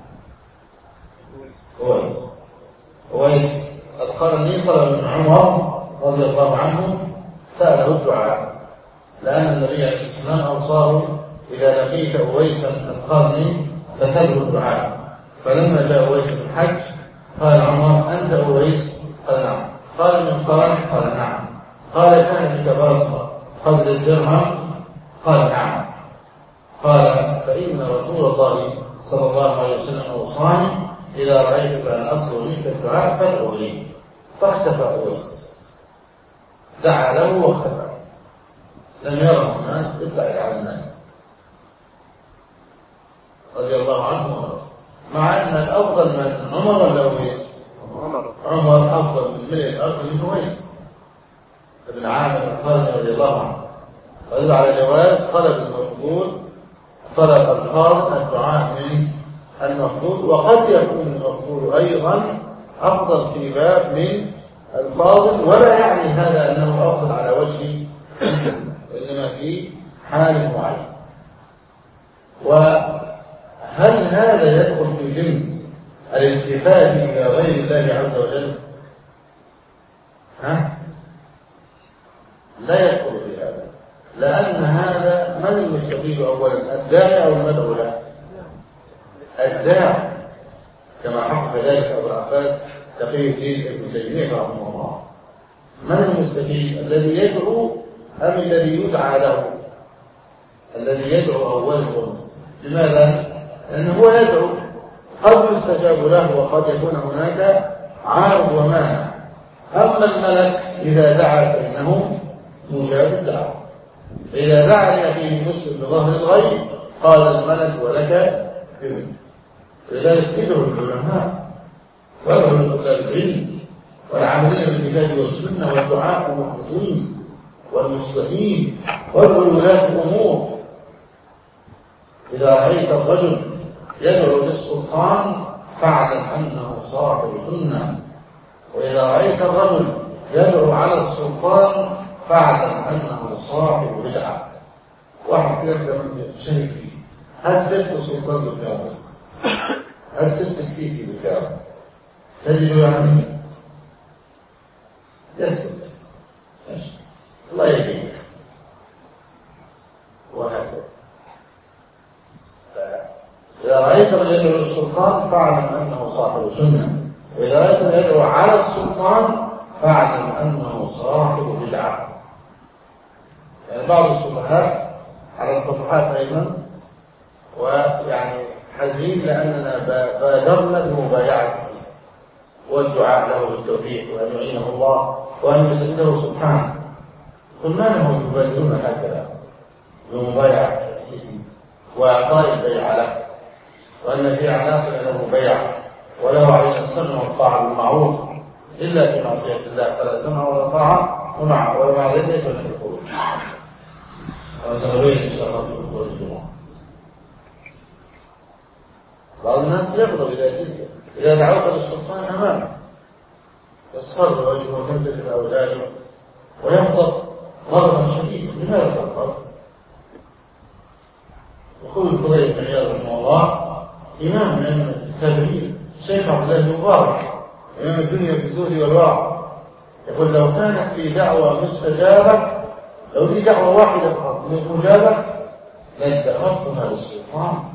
S2: أويس أويس القرني طلب من عمر رضي الله عنه سأله الدعاء، لأن النبي عليه الصلاة والسلام أوصاه إذا لقيت أويسا القرني فسأله الدعاء. فلما جاء أويس في الحج قال عمر أنت أويس؟ قال نعم. قال من قرن؟ قال نعم. قال كان بك برصة قدر الدرهم؟ قال نعم. قال فإن رسول الله صلى الله عليه وسلم أوصاني إذا رأيتك أن أطلب منك الدعاء فادعو لي. فاختفى أويس، دعا له واختفى، لم يره الناس، ابتعد على الناس رضي الله عنه. مع أن الأفضل من عمر ولا أويس؟ عمر أفضل من ملء الأرض من أويس ابن عامر القرني رضي الله عنه. ويدل على جواز طلب المفضول، طلب الفاضل الدعاء من المفضول، وقد يكون المفضول أيضا أفضل في باب من الفاضل، ولا يعني هذا أنه أفضل على وجه إنما في حال معين. وهل هذا يدخل في جنس الالتفات إلى غير الله عز وجل؟ ها؟ لا يدخل في هذا، لأن هذا من المستفيد أولا؟ الداعي أو المدعو له؟ الداعي، كما حقق ذلك أبو العباس تقي الدين ابن تيمية رحمه الله. من المستفيد؟ الذي يدعو أم الذي يدعى له؟ الذي يدعو أولا هو. لماذا؟ لأنه هو يدعو، قد يستجاب له وقد يكون هناك عارض ومانع. أما الملك إذا دعا فإنه مجاب الدعوة. إذا دعا لأخيه المسلم بظهر الغيب قال الملك ولك بمثل. لذلك ادعوا العلماء وادعوا لطلاب العلم والعاملين الكتاب والسنة والدعاء المخلصين والمصلحين والولاة الأمور. إذا رأيت الرجل يدعو للسلطان فاعلم أنه صاحب سنة، وإذا رأيت الرجل يدعو على السلطان فاعلم أنه صاحب بدعة. واحد كده كمان شارك فيه، هات سيرة السلطان بتاعه بس، هات سيرة السيسي بتاعه، تجد يعني يسكت ماشي الله يهديك وهكذا. إذا رأيت الرجل يدعو للسلطان فاعلم أنه صاحب سنة، وإذا رأيت الرجل يدعو على السلطان فاعلم أنه صاحب بدعة. يعني بعض السفهاء على الصفحات أيضا ويعني حزين لأننا بادرنا بمبايعة السيسي والدعاء له بالتوفيق وأن يعينه الله وأن يسدده سبحانه. قل ما لهم يبادرون هكذا بمبايعة السيسي وإعطاء البيع له، وأن في أعناقنا له بيع وله علينا السمع والطاعة بالمعروف إلا في معصية الله فلا سمع ولا طاعة ومع ومع ذلك ليس من الخروج. وسنبين إن شاء الله في خروج الجمعة. بعض الناس يغضب إذا تلك إذا دعوت للسلطان أمامه يصفر وجهه وتنتفل أولاده ويغضب غضبا شديدا. لماذا تغضب؟ يقول الفضيل بن عياض رحمه الله إمام من التابعين شيخ عبد الله بن مبارك إمام الدنيا في الزهد والورع، يقول لو كانت في دعوة مستجابة، لو دي دعوة واحدة فقط مجابة لادخرتها للسلطان،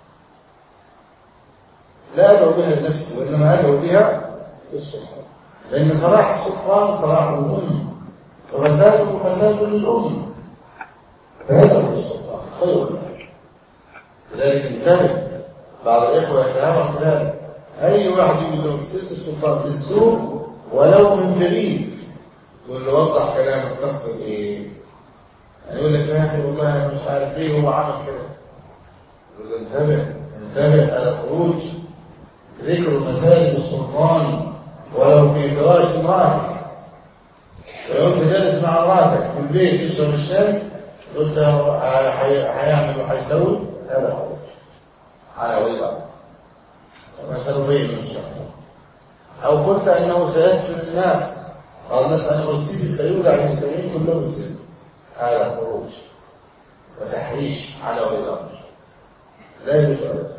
S2: لا أدعو بها لنفسي وإنما أدعو بها للسلطان، لأن صلاح السلطان صلاح الأمة وفساده فساد للأمة، فيدعو للسلطان خير. لذلك انتبه، بعض الإخوة يتهاون في ذلك، أي واحد يقول سيرة السلطان بالسوء ولو من بعيد يقول له وضح كلامك تقصد إيه؟ يعني يقول لك يا أخي والله أنا مش عارف ليه هو عمل كده. يقول له انتبه انتبه على خروج ذكر مثالب السلطان ولو في فراش امرأتك، ولو أنت جالس مع امرأتك في البيت تشرب الشاي قلت هيعمل وهيسوي، هذا خروج على ولي الأمر وسنبين إن شاء الله. أو قلت أنه سيسجن الناس، قال الناس أنه السيسي سيودع المسلمين كلهم السجن، هذا خروج وتحريش على ولي الأمر لا يجوز أبدا.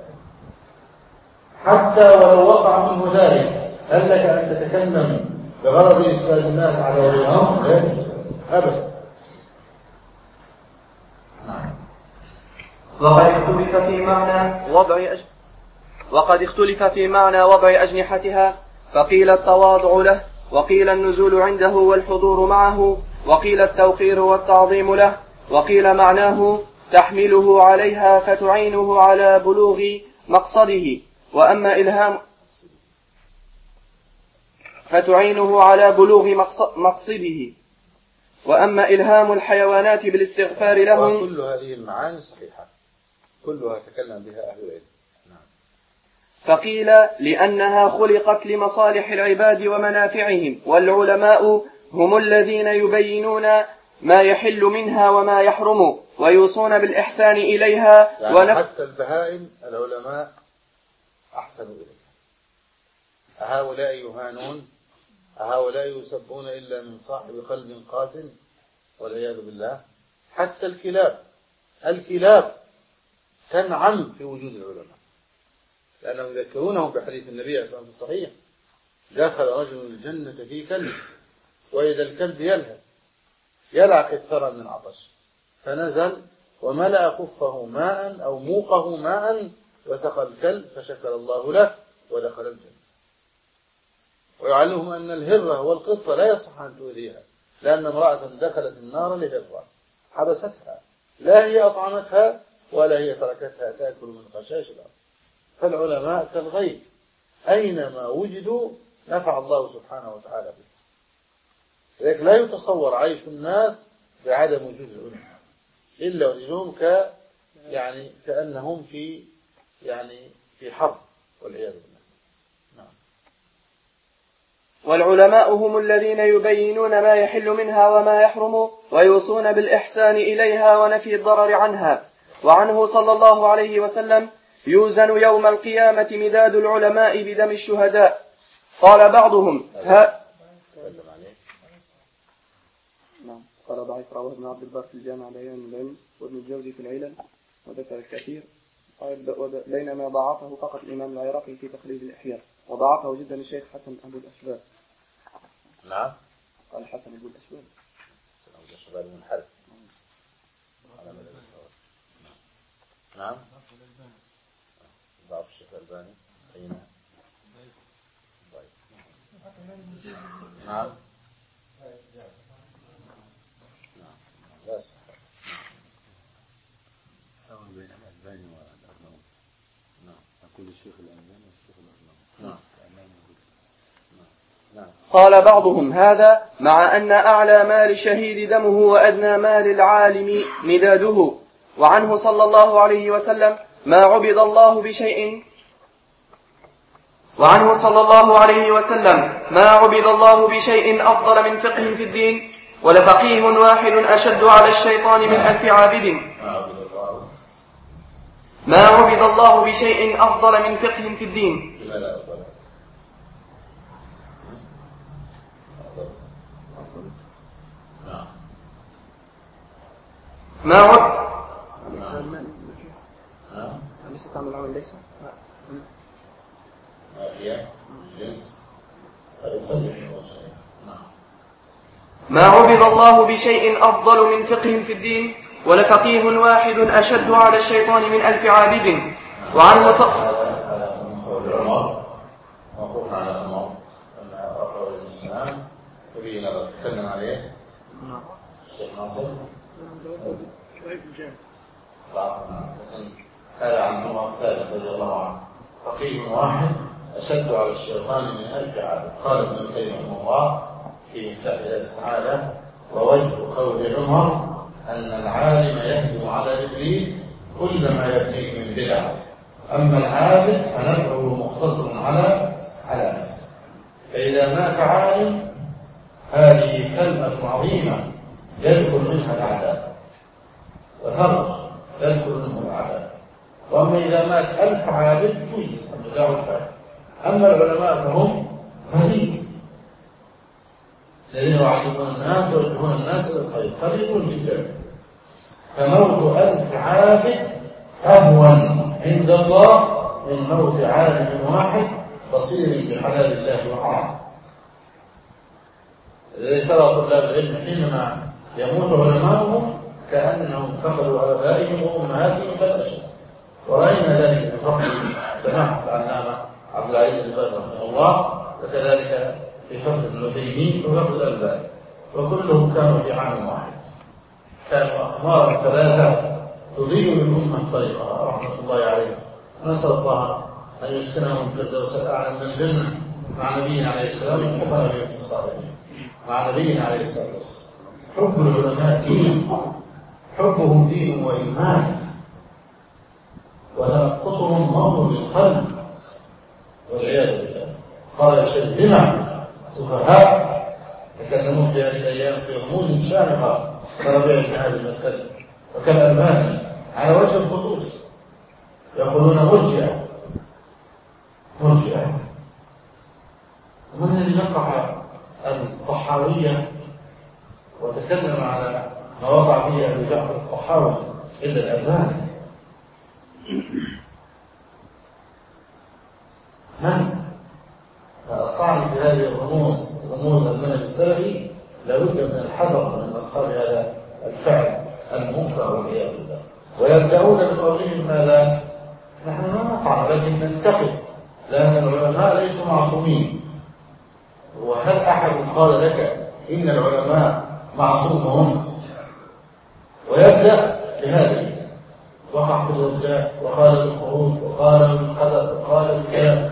S2: حتى ولو وقع منه ذلك هل لك أن تتكلم بغرض إفساد الناس على ولي الأمر؟ لا يجوز أبدا.
S1: وقد اختلف في معنى وضع أج... وقد اختلف في معنى وضع أجنحتها، فقيل التواضع له، وقيل النزول عنده والحضور معه، وقيل التوقير والتعظيم له، وقيل معناه تحمله عليها فتعينه على بلوغ مقصده، وأما إلهام فتعينه على بلوغ مقصده وأما إلهام الحيوانات بالاستغفار لهم.
S2: وكل هذه المعاني صحيحة كلها تكلم بها أهل العلم.
S1: فقيل لأنها خلقت لمصالح العباد ومنافعهم، والعلماء هم الذين يبينون ما يحل منها وما يحرم ويوصون بالإحسان إليها.
S2: يعني ونف... حتى البهائم العلماء أحسنوا إليها. أهؤلاء يهانون؟ أهؤلاء يسبون إلا من صاحب قلب قاس والعياذ بالله. حتى الكلاب الكلاب تنعم في وجود العلماء، لأنهم يذكرونهم بحديث النبي صلى الله عليه وسلم الصحيح: دخل رجل الجنة في كلب وإذا الكلب يلهث يلعق الثرى من عطش، فنزل وملأ خفه ماء أو موقه ماء وسقى الكلب فشكر الله له ودخل الجنة. ويعلمهم أن الهرة والقطة لا يصح أن تؤذيها، لأن امرأة دخلت النار لهرة حبستها، لا هي أطعمتها ولا هي تركتها تأكل من خشاش الأرض. فالعلماء كالغيث أينما وجدوا نفع الله سبحانه وتعالى به. لذلك لا يتصور عيش الناس بعدم وجود العلماء، إلا وجدهم ك يعني كأنهم في يعني في حرب والعياذ بالله. نعم.
S1: والعلماء هم الذين يبينون ما يحل منها وما يحرم ويوصون بالإحسان إليها ونفي الضرر عنها. وعنه صلى الله عليه وسلم: يوزن يوم القيامة مداد العلماء بدم الشهداء. قال بعضهم ها نعم قال ضعيف رواه ابن عبد البر في الجامع بيان العلم وابن الجوزي في العلل وذكر الكثير، بينما ضعفه فقط الإمام العراقي في تقريب الإحياء، وضعفه جدا الشيخ حسن أبو الأشبال.
S2: نعم
S1: قال حسن أبو الأشبال
S2: أبو الأشبال منحرف. نعم ضعف الشيخ الألباني. أين نعم لا صح سواء بين الألباني والأرناؤوط. نعم أقول الشيخ الألباني والشيخ الأرناؤوط. نعم.
S1: قال بعضهم هذا مع أن أعلى مال الشهيد دمه وأدنى مال العالم مداده. وعنه صلى الله عليه وسلم: ما عبد الله بشيء وعنه صلى الله عليه وسلم ما عبد الله بشيء أفضل من فقه في الدين، ولفقيه واحد أشد على الشيطان من ألف عابد. ما عبد الله بشيء أفضل من فقه في الدين. ما عبد ليس تعمل العمل ليس ما عبد الله بشيء أفضل من فقه في الدين، ولفقيه واحد أشد على الشيطان من ألف عابد. وعنه صف
S2: موقوف على عمر أن رفعه الإنسان وبين تكلم عليه الشيخ ناصر هذا عن عمر الثالث رضي الله عنه: فقيه واحد أشد على الشيطان من ألف عابد. قال ابن القيم رحمه الله في مفتاح دار السعادة: ووجه قول عمر أن العالم يهجم على إبليس كل ما يبنيه من بدعة، أما العابد فنفعه مقتصر على على نفسه. فإذا مات عالم هذه كلمة عظيمة يدخل منها العذاب، وثرج يدخل منه العذاب. وأما إذا مات ألف عابد توجد البدع الفاعل. أما العلماء فهم قليل الذين يعلمون الناس ويوجهون الناس إلى الخير، قليل جدا. فموت ألف عابد أهون عند الله من موت عالم واحد بصير بحلال الله وحرامه. لذلك ترى طلاب العلم حينما يموت علماؤهم كأنهم فقدوا آبائهم وأمهاتهم بل أشد. ورأينا ذلك من فقد سماحة العلامة عبد العزيز بن باز رحمه الله، وكذلك في فقد ابن عثيمين وفقد الألباني، وكلهم كانوا في عام واحد. كانوا أقمار ثلاثة تضيء للأمة طريقها رحمة الله عليه. نسأل الله أن يسكنهم في الفردوس الأعلى من الجنة مع نبينا عليه السلام وحفظنا بهم في الصالحين مع نبينا عليه الصلاة والسلام. حب العلماء دين، حبهم دين وإيمان، وتنقصهم موت للقلب والعياذ بالله. قال شدنا سفهاء تكلمون في هذه الأيام في رموز شامخة كربيع بن هذا المثل وكالألباني على وجه الخصوص، يقولون مرجع مرجع. ومن الذي نقع الطحاوية وتكلم على ما وقع فيه أبو جعفر الطحاوي إلا الألباني؟ من فالطعن في هذه الرموز رموز المنهج السلفي لابد من الحذر من أصحاب هذا الفعل المنكر والعياذ بالله. ويبدأون بقولهم ماذا؟ نحن لا نطعن لكن ننتقد، لأن العلماء ليسوا معصومين. وهل أحد قال لك إن العلماء معصومون؟ ويبدأ بهذه: وقع في الارجاء، وقال بالخروج، وقال بالقدر، وقال بالكلام،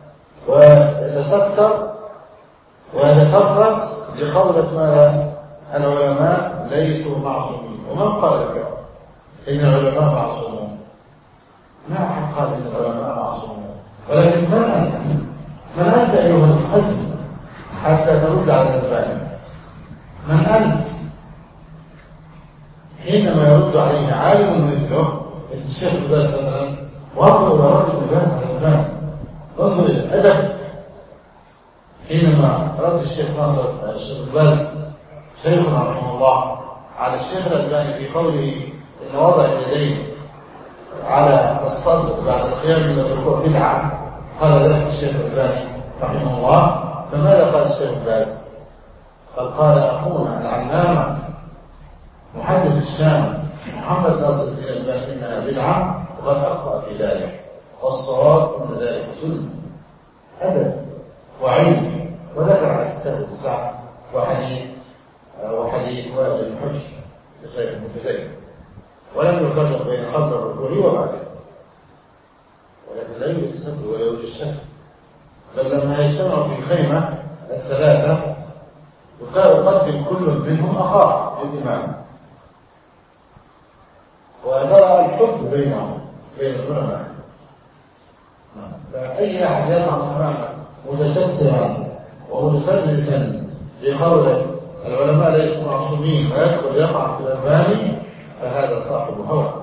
S2: ويتستر ويتفرس بقولة ماذا؟ العلماء ليسوا معصومين. ومن قال لك إن العلماء معصومون؟ ما أحد قال إن العلماء معصومون. ولكن من أنت؟ من أنت أيها المحزن حتى ترد على الألباني. من أنت؟ حينما يرد عليه عالم مثله مثل الشيخ ابن باز مثلا، وانظر إلى رد ابن باز على الألباني، انظر إلى الأدب. حينما رد الشيخ ناصر الشيخ ابن باز شيخنا رحمه الله على الشيخ الألباني في قوله إن وضع اليدين على الصدر بعد القيام من الركوع بدعة، قال ذلك الشيخ الألباني رحمه الله. فماذا قال الشيخ ابن باز؟ قال قال أخونا العلامة محدث الشام محمد ناصر الدين الألباني إنها بدعة وقد أخطأ في ذلك، والصواب أن ذلك سنة. أدب وعلم. وذكر على السهل بن سعد وحديث وحديث وائل بن حجر لصيد بن فزيل، ولم يفرق بين قبل الركوع وبعده، ولكن لا يوجد سد ولا يوجد شك. بل لما يجتمعوا في الخيمة الثلاثة يقدم كل منهم أخاه للإمام، وترى الحب بينهم بين العلماء. فأي أحد يضع أمامه متسترا ومتفلسا بقوله العلماء ليسوا معصومين ويدخل يقع في الألباني فهذا صاحب هوى.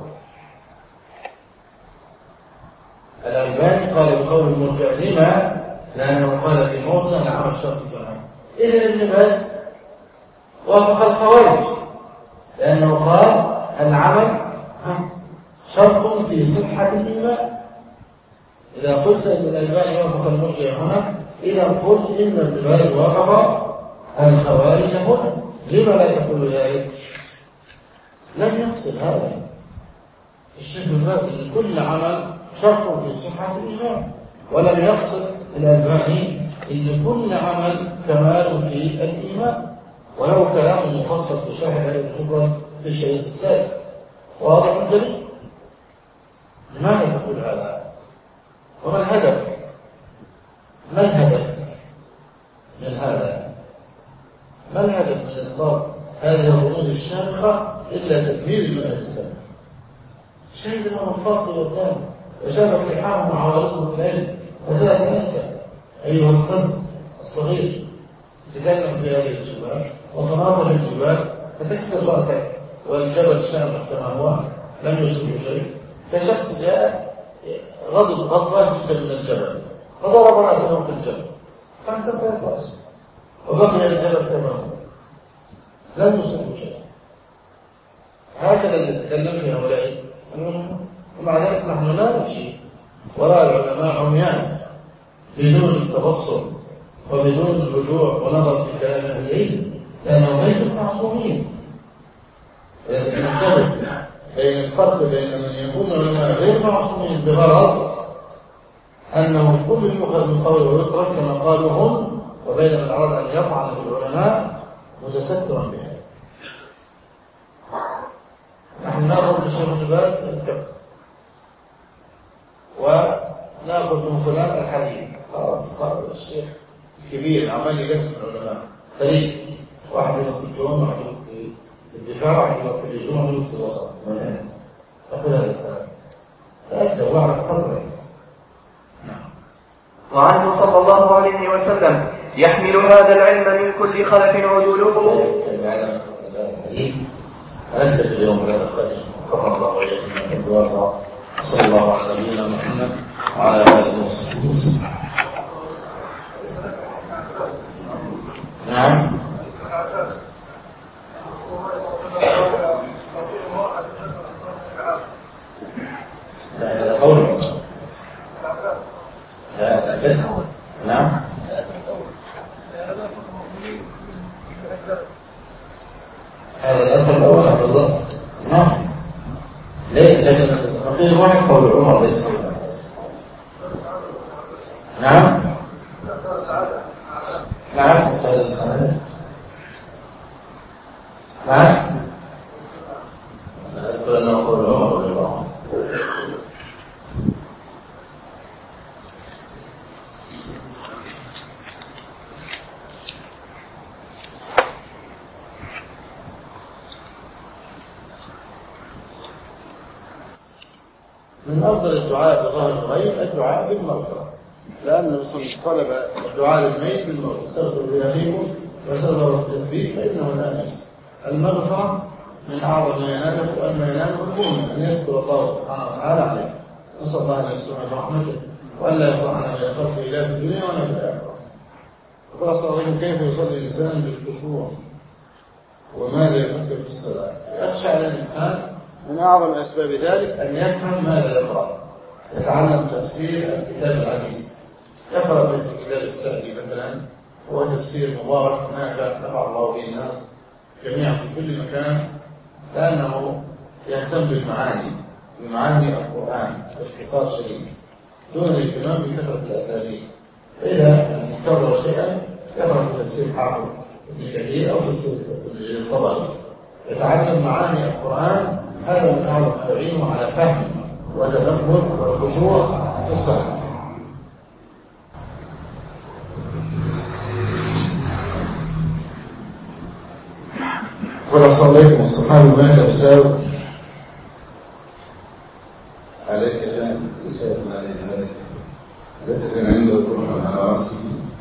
S2: الألباني قال بقول المرجع لما؟ لأنه قال في موضع العمل شرط الجماعة. إذن ابن باز وافق الخوارج، لأنه قال العمل شرط في صحة الإيمان. إذا قلت إن الألباني وافق المرجع هنا، إذا قل إن ابن باز وافق الخوارج هنا. لما لا تقول ذلك؟ لم يقصد هذا الشيخ ابن باز ان كل عمل شرط في صحة الإيمان، ولم يقصد الألباني ان كل عمل كمال في الإيمان، ولو كلام مفصل في شرح العلم الكبرى في الشريط السادس واضح جلي. لماذا تقول هذا؟ وما الهدف؟ ما الهدف من هذا؟ ما الهدف من إصدار هذه الرموز الشامخة إلا تدمير المنهج السلفي؟ شاهد أنه الفاصل والثاني وشاف اقتحامهم وعوالقهم في العلم، وذلك أنت أيها القزم الصغير تتكلم في هذه الجبال وتناظر الجبال فتكسر رأسك والجبل شامخ كما هو لم يصبه شيء، كشخص جاء غضب غضبان جدا من الجبل فضرب رأسه في الجبل فانكسر رأسه وبقي الجبل كما هو لم يصبه شيء. هكذا يتكلم في هؤلاء، ومع ذلك نحن لا نمشي وراء العلماء عميان بدون التبصر وبدون الرجوع ونظر في كلام اهل العلم، لانهم ليسوا معصومين. لكن نختلف بين الفرق بين من يكون العلماء غير معصومين بغرض انه كل يؤخذ من قول ويترك كما قالوا هم، وبين من اراد ان يطعن في العلماء متسترا بها. نحن ناخذ من شيخ ابن باز الفقه وناخذ من فلان الحديث، خلاص صار الشيخ كبير عمال يقسم العلماء فريق، واحد يلقي الجمعه، واحد يلقي الدفاع، واحد يلقي الجمعه، واحد يلقي الوسط. أقول هذا الكلام تأكد واحد قدره.
S1: وعنه صلى الله عليه وسلم يحمل هذا العلم من كل خلف عدوله.
S2: أنت في اليوم هذا الخير فقط الله وإياكم من الدعاء. صلى الله على نبينا محمد وعلى آله وصحبه وسلم. نعم. لا هذا قول. لا تأكد. نعم. هذا الأثر الأول عبد الله. نعم. ليه؟ لكن الحقيقة واحد قول عمر ليس. نعم. نعم. هذا السعادة. نعم. أذكر أنه قول عمر رضي الله عنه. من أفضل الدعاء بظهر الغيب الدعاء بالمغفرة، لأن الرسول طلب الدعاء للميت بالمغفرة استغفروا لأخيكم وسروا التثبيت فإنه لا نفس. المغفرة من أعظم ما يناله وأن يناله المؤمن أن يستر الله سبحانه وتعالى عليه. نسأل الله أن يسترنا برحمته وألا يفرحنا ما يخاف إله في الدنيا ولا في الآخرة. وقال صلى الله عليه وسلم كيف يصلي الإنسان بالخشوع وماذا يفكر في الصلاة؟ يخشى على الإنسان من أعظم أسباب ذلك أن يفهم ماذا يقرأ، يتعلم تفسير الكتاب العزيز، يقرأ من كتاب السعدي مثلا، هو تفسير مبارك نافع نفع الله به الناس جميعا في كل مكان، لأنه يهتم بالمعاني بمعاني القرآن باختصار شديد دون الاهتمام بكثرة الأساليب. فإذا كرر شيئا يقرأ في تفسير حافظ ابن كثير أو تفسير ابن الطبري يتعلم معاني القرآن، هذا من أعظم ما يعينه على فهم وتدبر والخشوع في الصلاة. ولو صليتم الصحابي مات بسبب أليس كان بسبب ما لذلك أليس كان عنده كرة على رأسه؟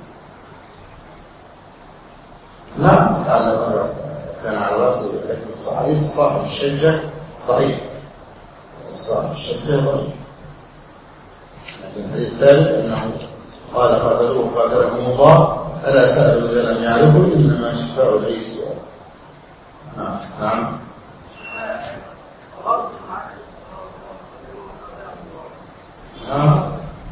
S2: نعم كان على رأسه، لكن الصحابي صاحب الشجة ضعيف، صاحب الشجة ضعيف. لكن الحديث الثالث أنه قال قاتلوه قاتلهم الله ألا سألوا إذا لم يعرفوا إنما شفاء العي السؤال. نعم نعم نعم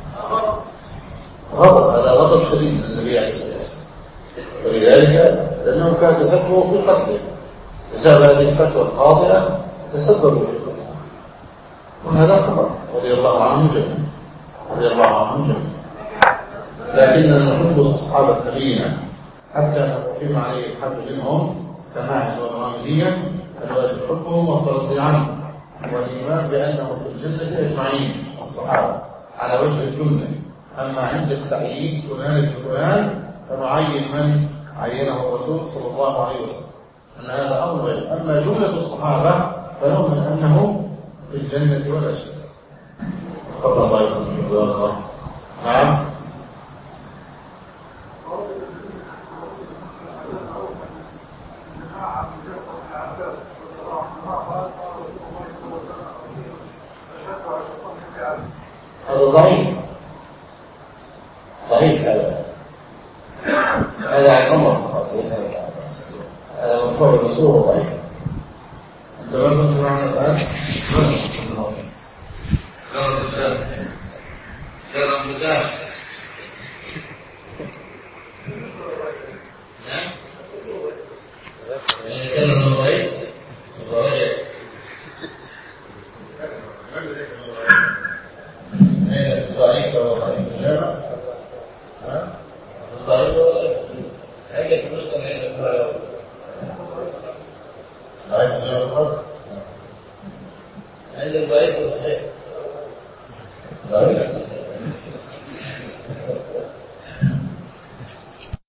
S2: غضب، هذا غضب شديد من النبي عليه الصلاة والسلام، ولذلك لأنه كان تسببه في قتله بسبب هذه الفتوى الخاطئة، تسببوا في قتله، وهذا خطأ رضي الله عنهم جميعا رضي الله عنهم جميعا. لكننا نحب أصحاب النبينا حتى نقيم عليه الحد منهم كماعز والرامدية الواجب حبهم والترضي عنهم والإيمان بأنهم في الجنة أجمعين الصحابة على وجه الجملة. أما عند التعيين فلان الفلان فنعين من عينه الرسول صلى الله عليه وسلم، أن هذا أمر غير. أما جملة الصحابة فنؤمن أنهم في الجنة ولا شك. تفضل الله يكون الله. نعم هذا ضعيف ضعيف هذا هذا عن عمر فقط ليس هذا مرفوع الرسول ضعيف. انت ما كنت معنا الان كان الرجال كان الرجال نعم يعني كان ضعيف ضعيف ضعيف وضعيف جامع ها ضعيف وضعيف هيك المشكلة هنا ضعيف جامع القدر عند الضعيف وصحيح ضعيف